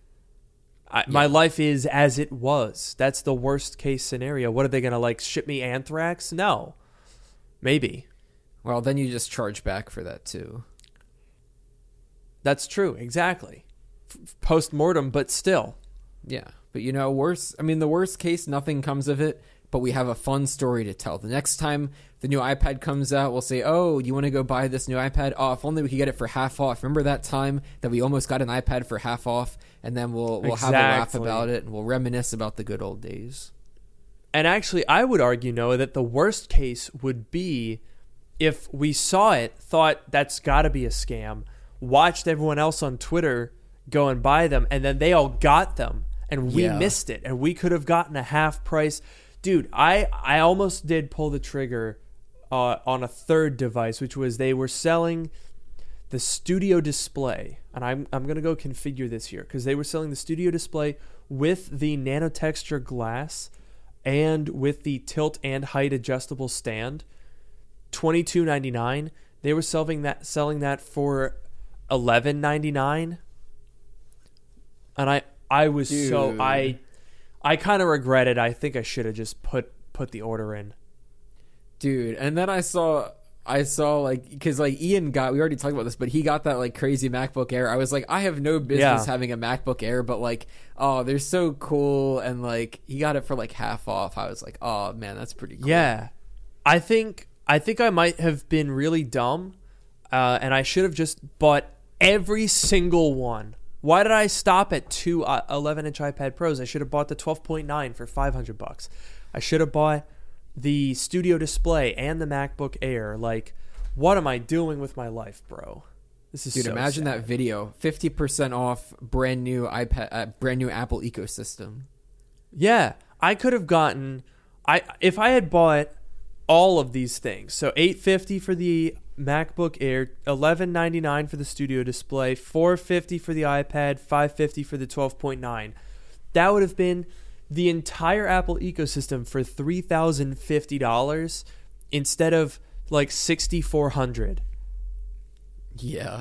My life is as it was. That's the worst case scenario. What are they gonna ship me anthrax? No, maybe.
Well, then you just charge back for that too.
That's true, exactly. Post-mortem, but still.
Yeah, but the worst case, nothing comes of it, but we have a fun story to tell. The next time the new iPad comes out, we'll say, oh, you want to go buy this new iPad? Oh, if only we could get it for half off. Remember that time that we almost got an iPad for half off? And then we'll have a laugh about it, and we'll reminisce about the good old days.
And actually, I would argue, Noah, that the worst case would be if we saw it, thought that's got to be a scam, watched everyone else on Twitter go and buy them, and then they all got them, and we missed it, and we could have gotten a half price. Dude, I almost did pull the trigger on a third device, which was they were selling the Studio Display, and I'm going to go configure this here, because they were selling the Studio Display with the nanotexture glass and with the tilt and height adjustable stand. $22.99. They were selling that for $11.99, and I was Dude. So I kind of regret it. I think I should have just put the order in.
Dude, and then I saw because Ian got, we already talked about this, but he got that crazy MacBook Air. I was like, I have no business having a MacBook Air, but oh, they're so cool, and he got it for half off. I was like, oh man, that's pretty cool.
Yeah, I think I might have been really dumb, and I should have just bought every single one. Why did I stop at 2 11-inch iPad Pros? I should have bought the 12.9 for $500. I should have bought the Studio Display and the MacBook Air. What am I doing with my life, bro? This is
Dude,
so
imagine
sad.
that video. 50% off brand new iPad, brand new Apple ecosystem.
Yeah, I could have gotten if I had bought all of these things. So $850 for the MacBook Air, $11.99 for the Studio Display, $450 for the iPad, $550 for the 12.9. That would have been the entire Apple ecosystem for $3,050 instead of $6,400.
Yeah.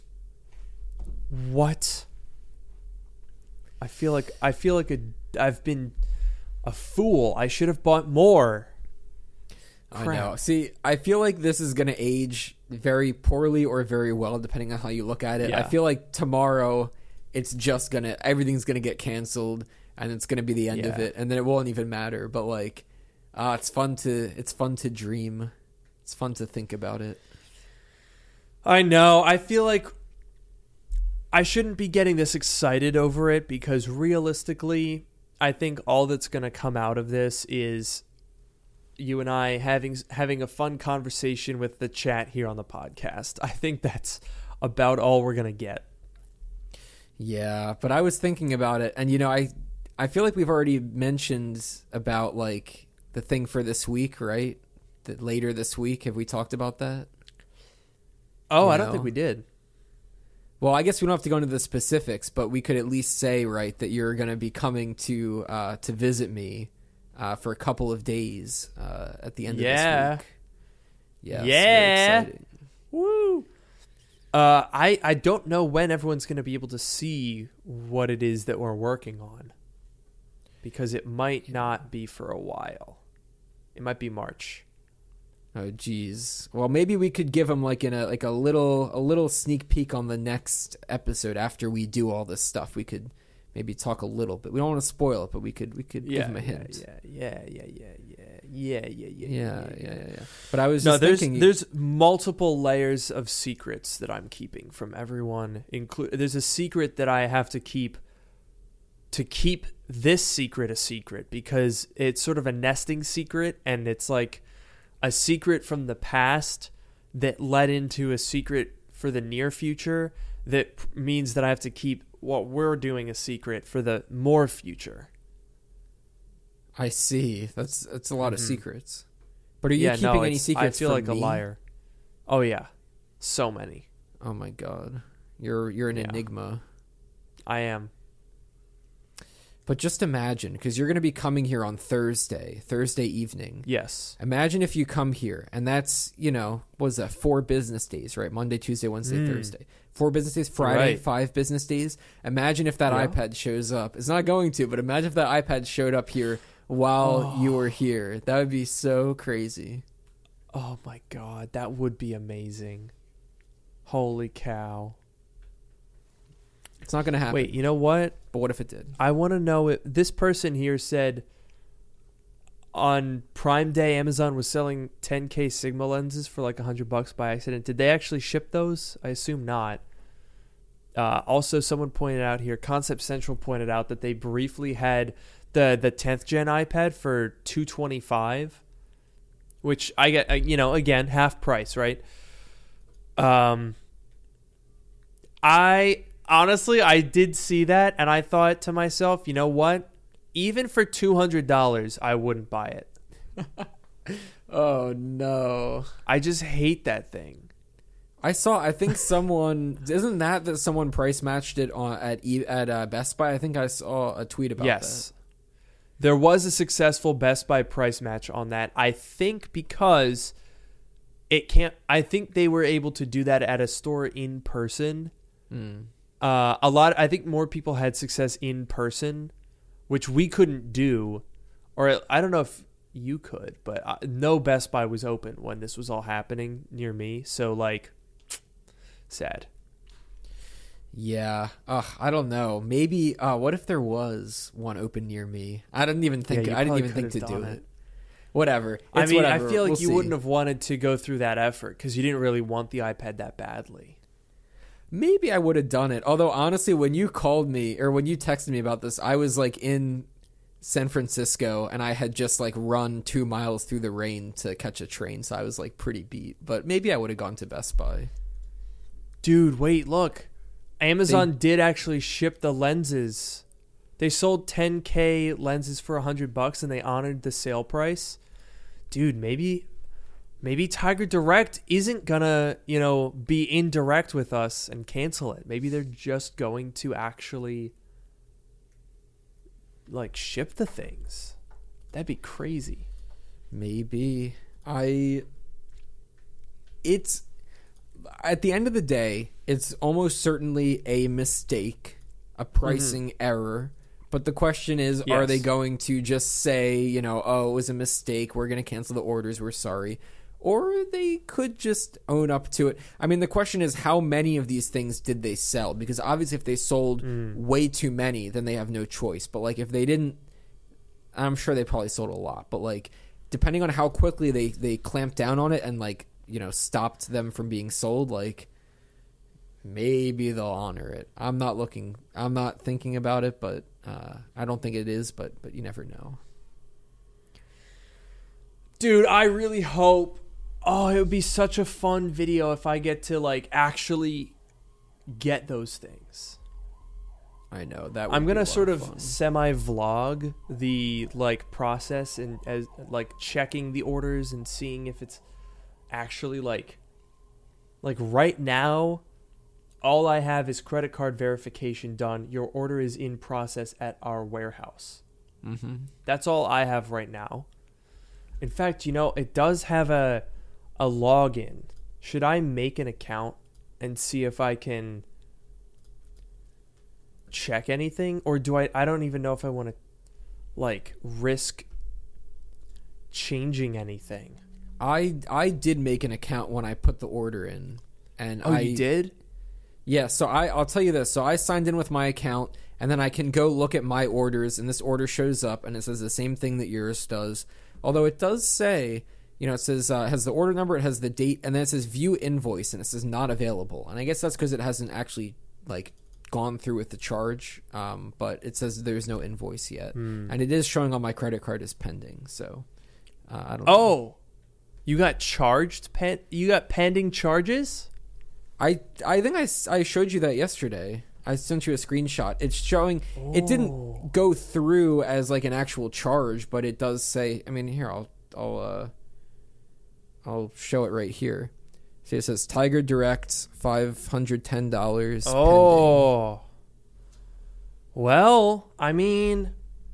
What? I feel like I've been a fool. I should have bought more. Crap.
I know. See, I feel like this is going to age very poorly or very well, depending on how you look at it. Yeah. I feel like tomorrow it's just everything's going to get canceled, and it's going to be the end of it, and then it won't even matter. But it's fun to dream. It's fun to think about it.
I know. I feel like I shouldn't be getting this excited over it, because realistically, I think all that's going to come out of this is you and I having a fun conversation with the chat here on the podcast. I think that's about all we're going to get.
Yeah, but I was thinking about it, and I feel like we've already mentioned about like the thing for this week, right? That later this week, have we talked about that?
Oh, I don't think we did.
Well, I guess we don't have to go into the specifics, but we could at least say, right, that you're going to be coming to visit me for a couple of days at the end of this week. Yeah. Very exciting.
Woo! I don't know when everyone's going to be able to see what it is that we're working on, because it might not be for a while. It might be March.
Oh, geez. Well, maybe we could give them like a little sneak peek on the next episode after we do all this stuff. We could maybe talk a little bit. We don't want to spoil it, but we could give them a hint.
Yeah.
But I was just thinking,
there's multiple layers of secrets that I'm keeping from everyone. There's a secret that I have to keep this secret a secret, because it's sort of a nesting secret, and it's like a secret from the past that led into a secret for the near future. That means that I have to keep what we're doing a secret for the more future.
I see. That's a lot of secrets. But are you keeping any secrets?
I feel
from
like
me?
a liar. Oh yeah, so many.
Oh my god, you're an enigma.
I am.
But just imagine, because you're going to be coming here on Thursday evening.
Yes.
Imagine if you come here, and that's, what was that, 4 business days, right? Monday, Tuesday, Wednesday, Thursday. 4 business days, Friday,
right.
5 business days. Imagine if that iPad shows up. It's not going to, but imagine if that iPad showed up here while you were here. That would be so crazy.
Oh my god, that would be amazing. Holy cow.
It's not going to happen.
Wait, you know what?
But what if it did?
I want to know if this person here said on Prime Day Amazon was selling 10K Sigma lenses for like $100 by accident. Did they actually ship those? I assume not. Also, someone pointed out here, Concept Central pointed out that they briefly had the 10th gen iPad for $225, which I get, again, half price, right? Honestly, I did see that, and I thought to myself, you know what? Even for $200, I wouldn't buy it.
Oh, no.
I just hate that thing.
I think someone, isn't that someone price matched it at Best Buy? I think I saw a tweet about that.
Yes. There was a successful Best Buy price match on that. I think because I think they were able to do that at a store in person. I think more people had success in person, which we couldn't do, or I don't know if you could, but no Best Buy was open when this was all happening near me. So sad.
Yeah. I don't know. Maybe, what if there was one open near me? I didn't even think to do it. Whatever. Whatever.
I feel like
we'll
you
see.
wouldn't have wanted to go through that effort because you didn't really want the iPad that badly.
Maybe I would have done it. Although, honestly, when you called me or when you texted me about this, I was like in San Francisco and I had just like run 2 miles through the rain to catch a train. So I was like pretty beat. But maybe I would have gone to Best Buy.
Dude, wait, look. Amazon did actually ship the lenses. They sold 10K lenses for $100 and they honored the sale price. Dude, maybe Tiger Direct isn't gonna, be indirect with us and cancel it. Maybe they're just going to actually ship the things. That'd be crazy.
Maybe. It's at the end of the day, it's almost certainly a mistake, a pricing error. But the question is, are they going to just say, oh, it was a mistake, we're going to cancel the orders, we're sorry? Or they could just own up to it. I mean, the question is, how many of these things did they sell? Because obviously if they sold way too many, then they have no choice. But if they didn't, I'm sure they probably sold a lot. But depending on how quickly they clamped down on it and stopped them from being sold, maybe they'll honor it. I'm not thinking about it, but I don't think it is, but you never know.
Dude, I really hope. Oh, it would be such a fun video if I get to like actually get those things.
I know that.
I'm gonna sort of
fun.
semi-vlog the like process and as like checking the orders and seeing if it's actually like right now. All I have is credit card verification done. Your order is in process at our warehouse.
Mm-hmm.
That's all I have right now. In fact, it does have a login. Should I make an account and see if I can check anything? Or do I don't even know if I want to like risk changing anything.
I did make an account when I put the order in. And
you did?
Yeah, so I'll tell you this. So I signed in with my account, and then I can go look at my orders, and this order shows up, and it says the same thing that yours does. Although it does say, it says, has the order number, it has the date, and then it says view invoice, and it says not available. And I guess that's because it hasn't actually, gone through with the charge, but it says there's no invoice yet. And it is showing on my credit card as pending, so I don't know.
Oh, you got charged? You got pending charges?
I think I showed you that yesterday. I sent you a screenshot. It's showing it didn't go through as like an actual charge, but it does say. I mean, here I'll show it right here. See, it says Tiger Direct $510.
Oh,
pending.
Well, I mean,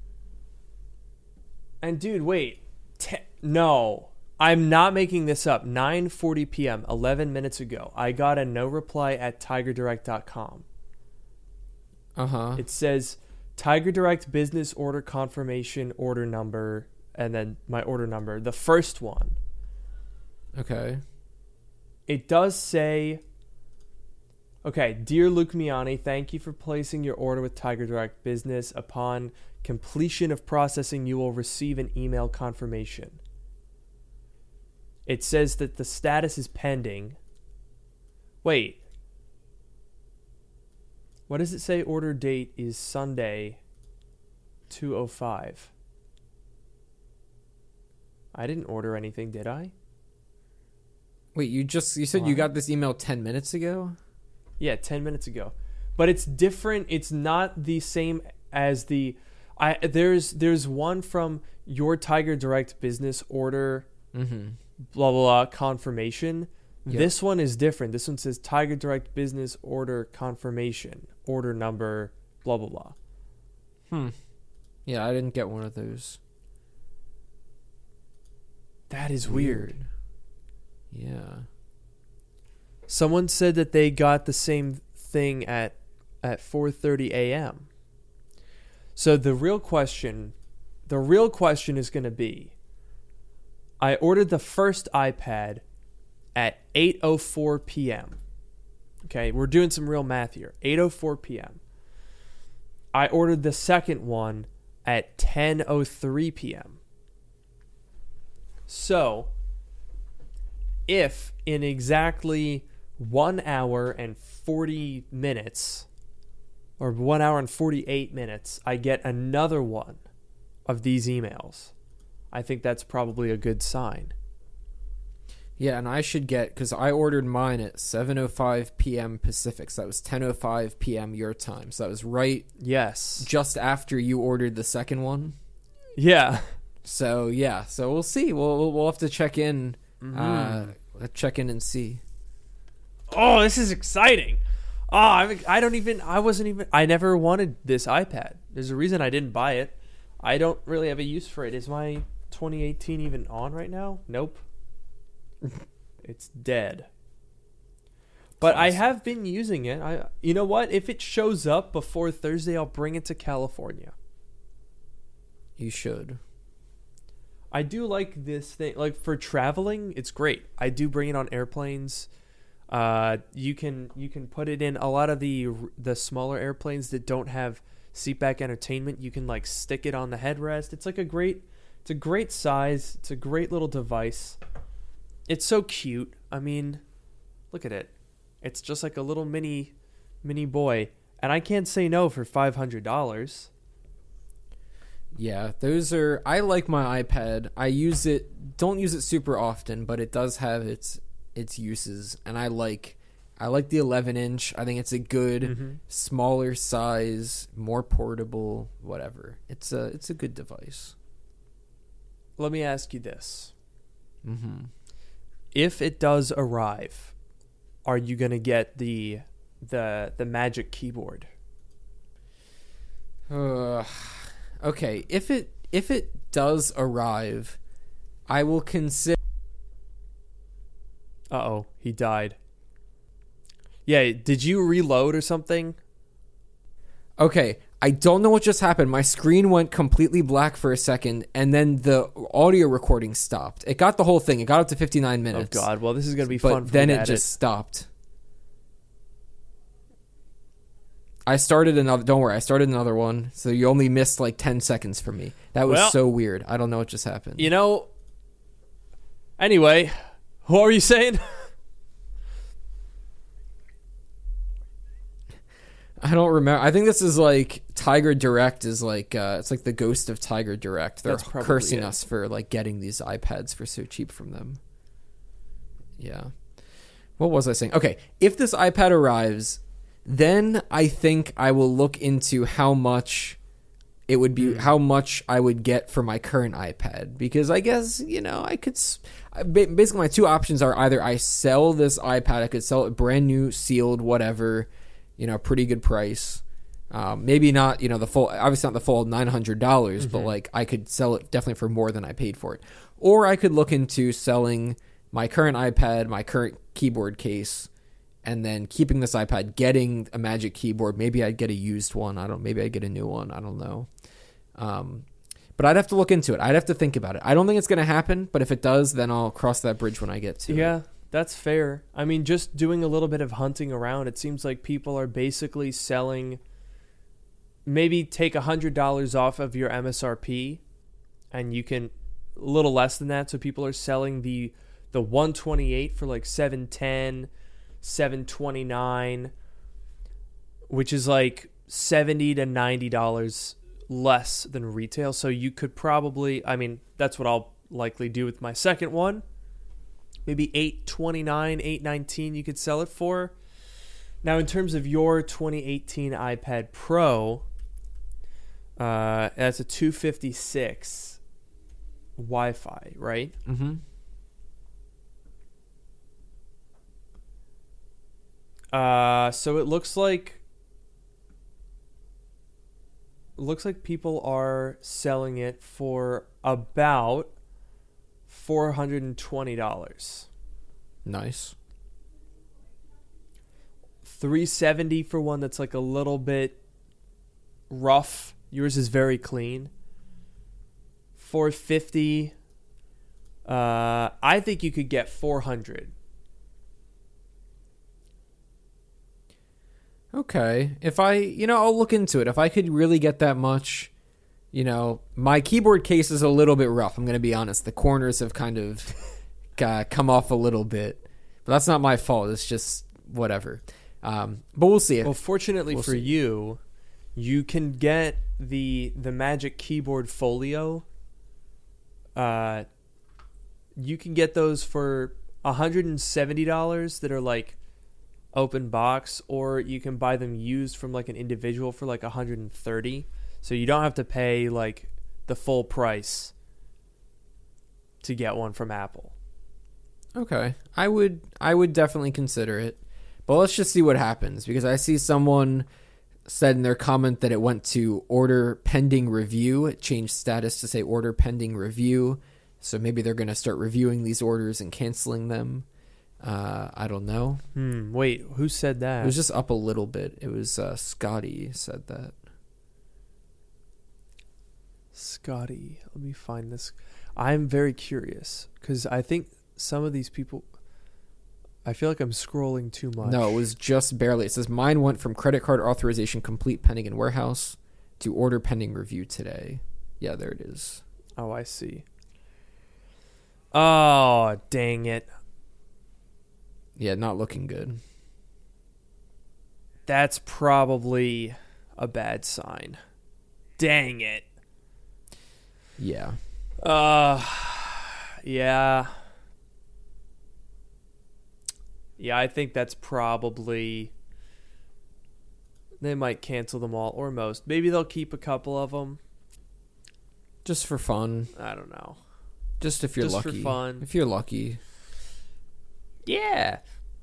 and dude, wait, no. I'm not making this up. 9:40 p.m., 11 minutes ago, I got a no reply at tigerdirect.com.
Uh-huh.
It says Tiger Direct business order confirmation order number, and then my order number, the first one.
Okay.
It does say, okay, dear Luke Miani, thank you for placing your order with Tiger Direct business. Upon completion of processing, you will receive an email confirmation. It says that the status is pending. Wait. What does it say? Order date is Sunday, 2:05. I didn't order anything, did I?
Wait, you said you got this email 10 minutes ago?
Yeah, 10 minutes ago. But it's different. It's not the same as the... There's one from your Tiger Direct business order...
Mm-hmm.
blah blah blah confirmation.
Yep.
This one is different. This one says Tiger Direct business order confirmation, order number blah blah blah.
Yeah, I didn't get one of those.
That is weird.
Yeah.
Someone said that they got the same thing at 4:30 a.m. So the real question is going to be, I ordered the first iPad at 8:04 p.m. Okay, we're doing some real math here. 8:04 p.m. I ordered the second one at 10:03 p.m. So, if in exactly 1 hour and 40 minutes, or 1 hour and 48 minutes, I get another one of these emails, I think that's probably a good sign.
Yeah, and I should get, because I ordered mine at 7:05 p.m. Pacific, so that was 10:05 p.m. your time. So that was right just after you ordered the second one.
Yeah.
So, yeah, so we'll see. We'll have to check in, and see.
Oh, this is exciting. Oh, I never wanted this iPad. There's a reason I didn't buy it. I don't really have a use for it. Is my 2018 even on right now? Nope. It's dead. But I have been using it. You know what? If it shows up before Thursday, I'll bring it to California.
You should.
I do like this thing. Like for traveling, it's great. I do bring it on airplanes. You can put it in a lot of the smaller airplanes that don't have seatback entertainment. You can like stick it on the headrest. It's a great size. It's a great little device. It's so cute. I mean, look at it. It's just like a little mini boy, and I can't say no for $500.
Yeah, those are. I like my iPad. I use it. Don't use it super often, but it does have its uses, and I like the 11-inch. I think it's a good smaller size, more portable, whatever. It's a good device.
Let me ask you this: if it does arrive, are you gonna get the Magic Keyboard?
Okay, if it does arrive, I will consider.
Uh-oh, he died. Yeah, did you reload or something?
Okay, I don't know what just happened. My screen went completely black for a second, and then the audio recording stopped. It got the whole thing. It got up to 59 minutes.
Oh, God. Well, this is going to be
but
fun for
then
me
it
to edit.
just stopped. I started another. Don't worry, I started another one. So you only missed like 10 seconds from me. That was so weird. I don't know what just happened.
You know. Anyway, what were you saying?
I don't remember. I think this is like Tiger Direct is like it's like the ghost of Tiger Direct. They're cursing us for like getting these iPads for so cheap from them. Yeah. What was I saying? Okay, if this iPad arrives, then I think I will look into how much it would be, how much I would get for my current iPad, because I guess, you know, I could basically my two options are either I sell this iPad, I could sell it brand new, sealed, whatever, you know, pretty good price. Maybe not, you know, the full, obviously not the full $900, but like I could sell it definitely for more than I paid for it. Or I could look into selling my current iPad, my current keyboard case, and then keeping this iPad, getting a Magic Keyboard. Maybe I'd get a used one. Maybe I'd get a new one. I don't know. But I'd have to look into it. I'd have to think about it. I don't think it's going to happen, but if it does, then I'll cross that bridge when I get to it.
Yeah, that's fair. I mean, just doing a little bit of hunting around, it seems like people are basically selling, maybe take $100 off of your MSRP, and you can, a little less than that, so people are selling the 128 for like $710, $729, which is like $70 to $90 less than retail. So you could probably, I mean, that's what I'll likely do with my second one. Maybe $829, $819 you could sell it for. Now, in terms of your 2018 iPad Pro, that's a 256 Wi-Fi, right?
Mm-hmm.
So it looks like people are selling it for about $420.
Nice.
$370 for one that's like a little bit rough. Yours is very clean. $450. I think you could get $400.
Okay. If I'll look into it. If I could really get that much, my keyboard case is a little bit rough. I'm going to be honest. The corners have kind of come off a little bit. But that's not my fault. It's just whatever. But we'll see.
Well, fortunately for you, you can get the Magic Keyboard Folio. You can get those for $170 that are like open box, or you can buy them used from like an individual for like $130. So you don't have to pay like the full price to get one from Apple.
Okay. I would definitely consider it. But let's just see what happens, because I see someone said in their comment that it went to order pending review. It changed status to say order pending review. So maybe they're going to start reviewing these orders and canceling them. I don't know.
Wait, who said that?
It was just up a little bit. It was Scotty said that.
Scotty, let me find this. I'm very curious because I think some of these people, I feel like I'm scrolling too much.
No, it was just barely. It says mine went from credit card authorization complete pending in warehouse to order pending review today. Yeah, there it is.
Oh, I see. Oh, dang it.
Yeah, not looking good.
that's probably a bad sign. Dang it.
Yeah.
Yeah. Yeah, I think that's probably... They might cancel them all, or most. Maybe they'll keep a couple of them.
Just for fun.
I don't know.
Just if you're
Just
lucky.
for fun.
If you're lucky.
Yeah.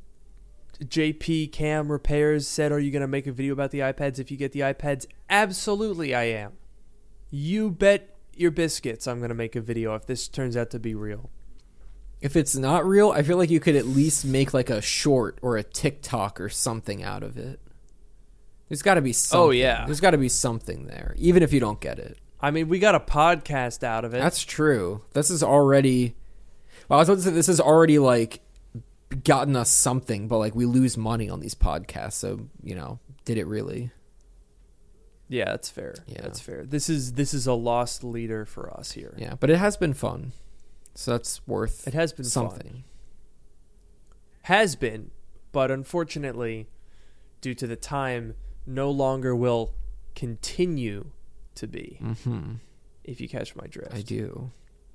JP Cam Repairs said, are you going to make a video about the iPads if you get the iPads? Absolutely I am. You bet your biscuits I'm going to make a video if this turns out to be real.
If it's not real, I feel like you could at least make like a short or a TikTok or something out of it. There's got to be something.
Oh, yeah.
There's got to be something there, even if you don't get it.
I mean, we got a podcast out of it.
That's true. This is already... Well, I was about to say, this has already, like, gotten us something, but, like, we lose money on these podcasts, so, you know, did it really?
Yeah, that's fair.
Yeah.
That's fair. This is a lost leader for us here.
Yeah, but it has been fun. So that's worth
It has been
something.
fun. Has been, but unfortunately, due to the time, no longer will continue to be.
Mm-hmm.
If you catch my drift.
I do.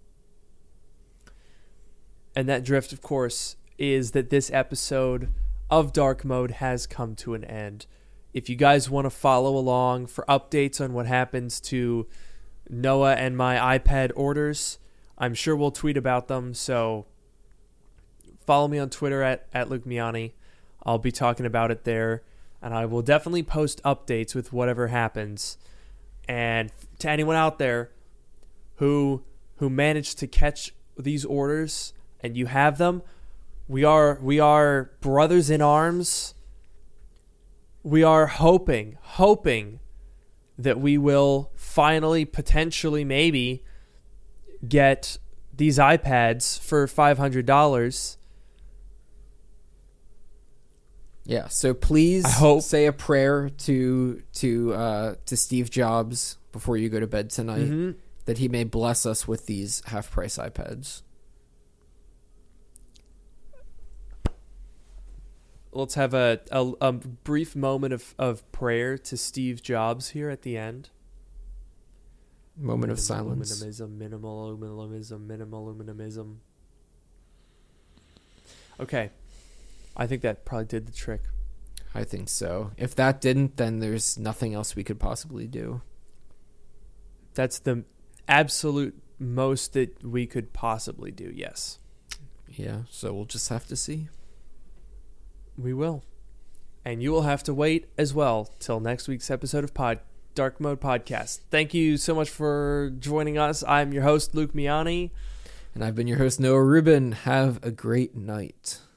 And that drift, of course, is that this episode of Dark Mode has come to an end. If you guys want to follow along for updates on what happens to Noah and my iPad orders, I'm sure we'll tweet about them. So follow me on Twitter at Luke Miani. I'll be talking about it there. And I will definitely post updates with whatever happens. And to anyone out there who managed to catch these orders and you have them, we are brothers in arms. We are hoping that we will finally, potentially, maybe get these iPads for $500.
Yeah, so please say a prayer to Steve Jobs before you go to bed tonight, that he may bless us with these half-price iPads.
Let's have a brief moment of prayer to Steve Jobs here at the end.
Moment of silence.
Minimalism. Okay. I think that probably did the trick.
I think so. If that didn't, then there's nothing else we could possibly do.
That's the absolute most that we could possibly do, yes.
Yeah, so we'll just have to see.
We will. And you will have to wait as well till next week's episode of Dark Mode Podcast. Thank you so much for joining us. I'm your host, Luke Miani.
And I've been your host, Noah Rubin. Have a great night.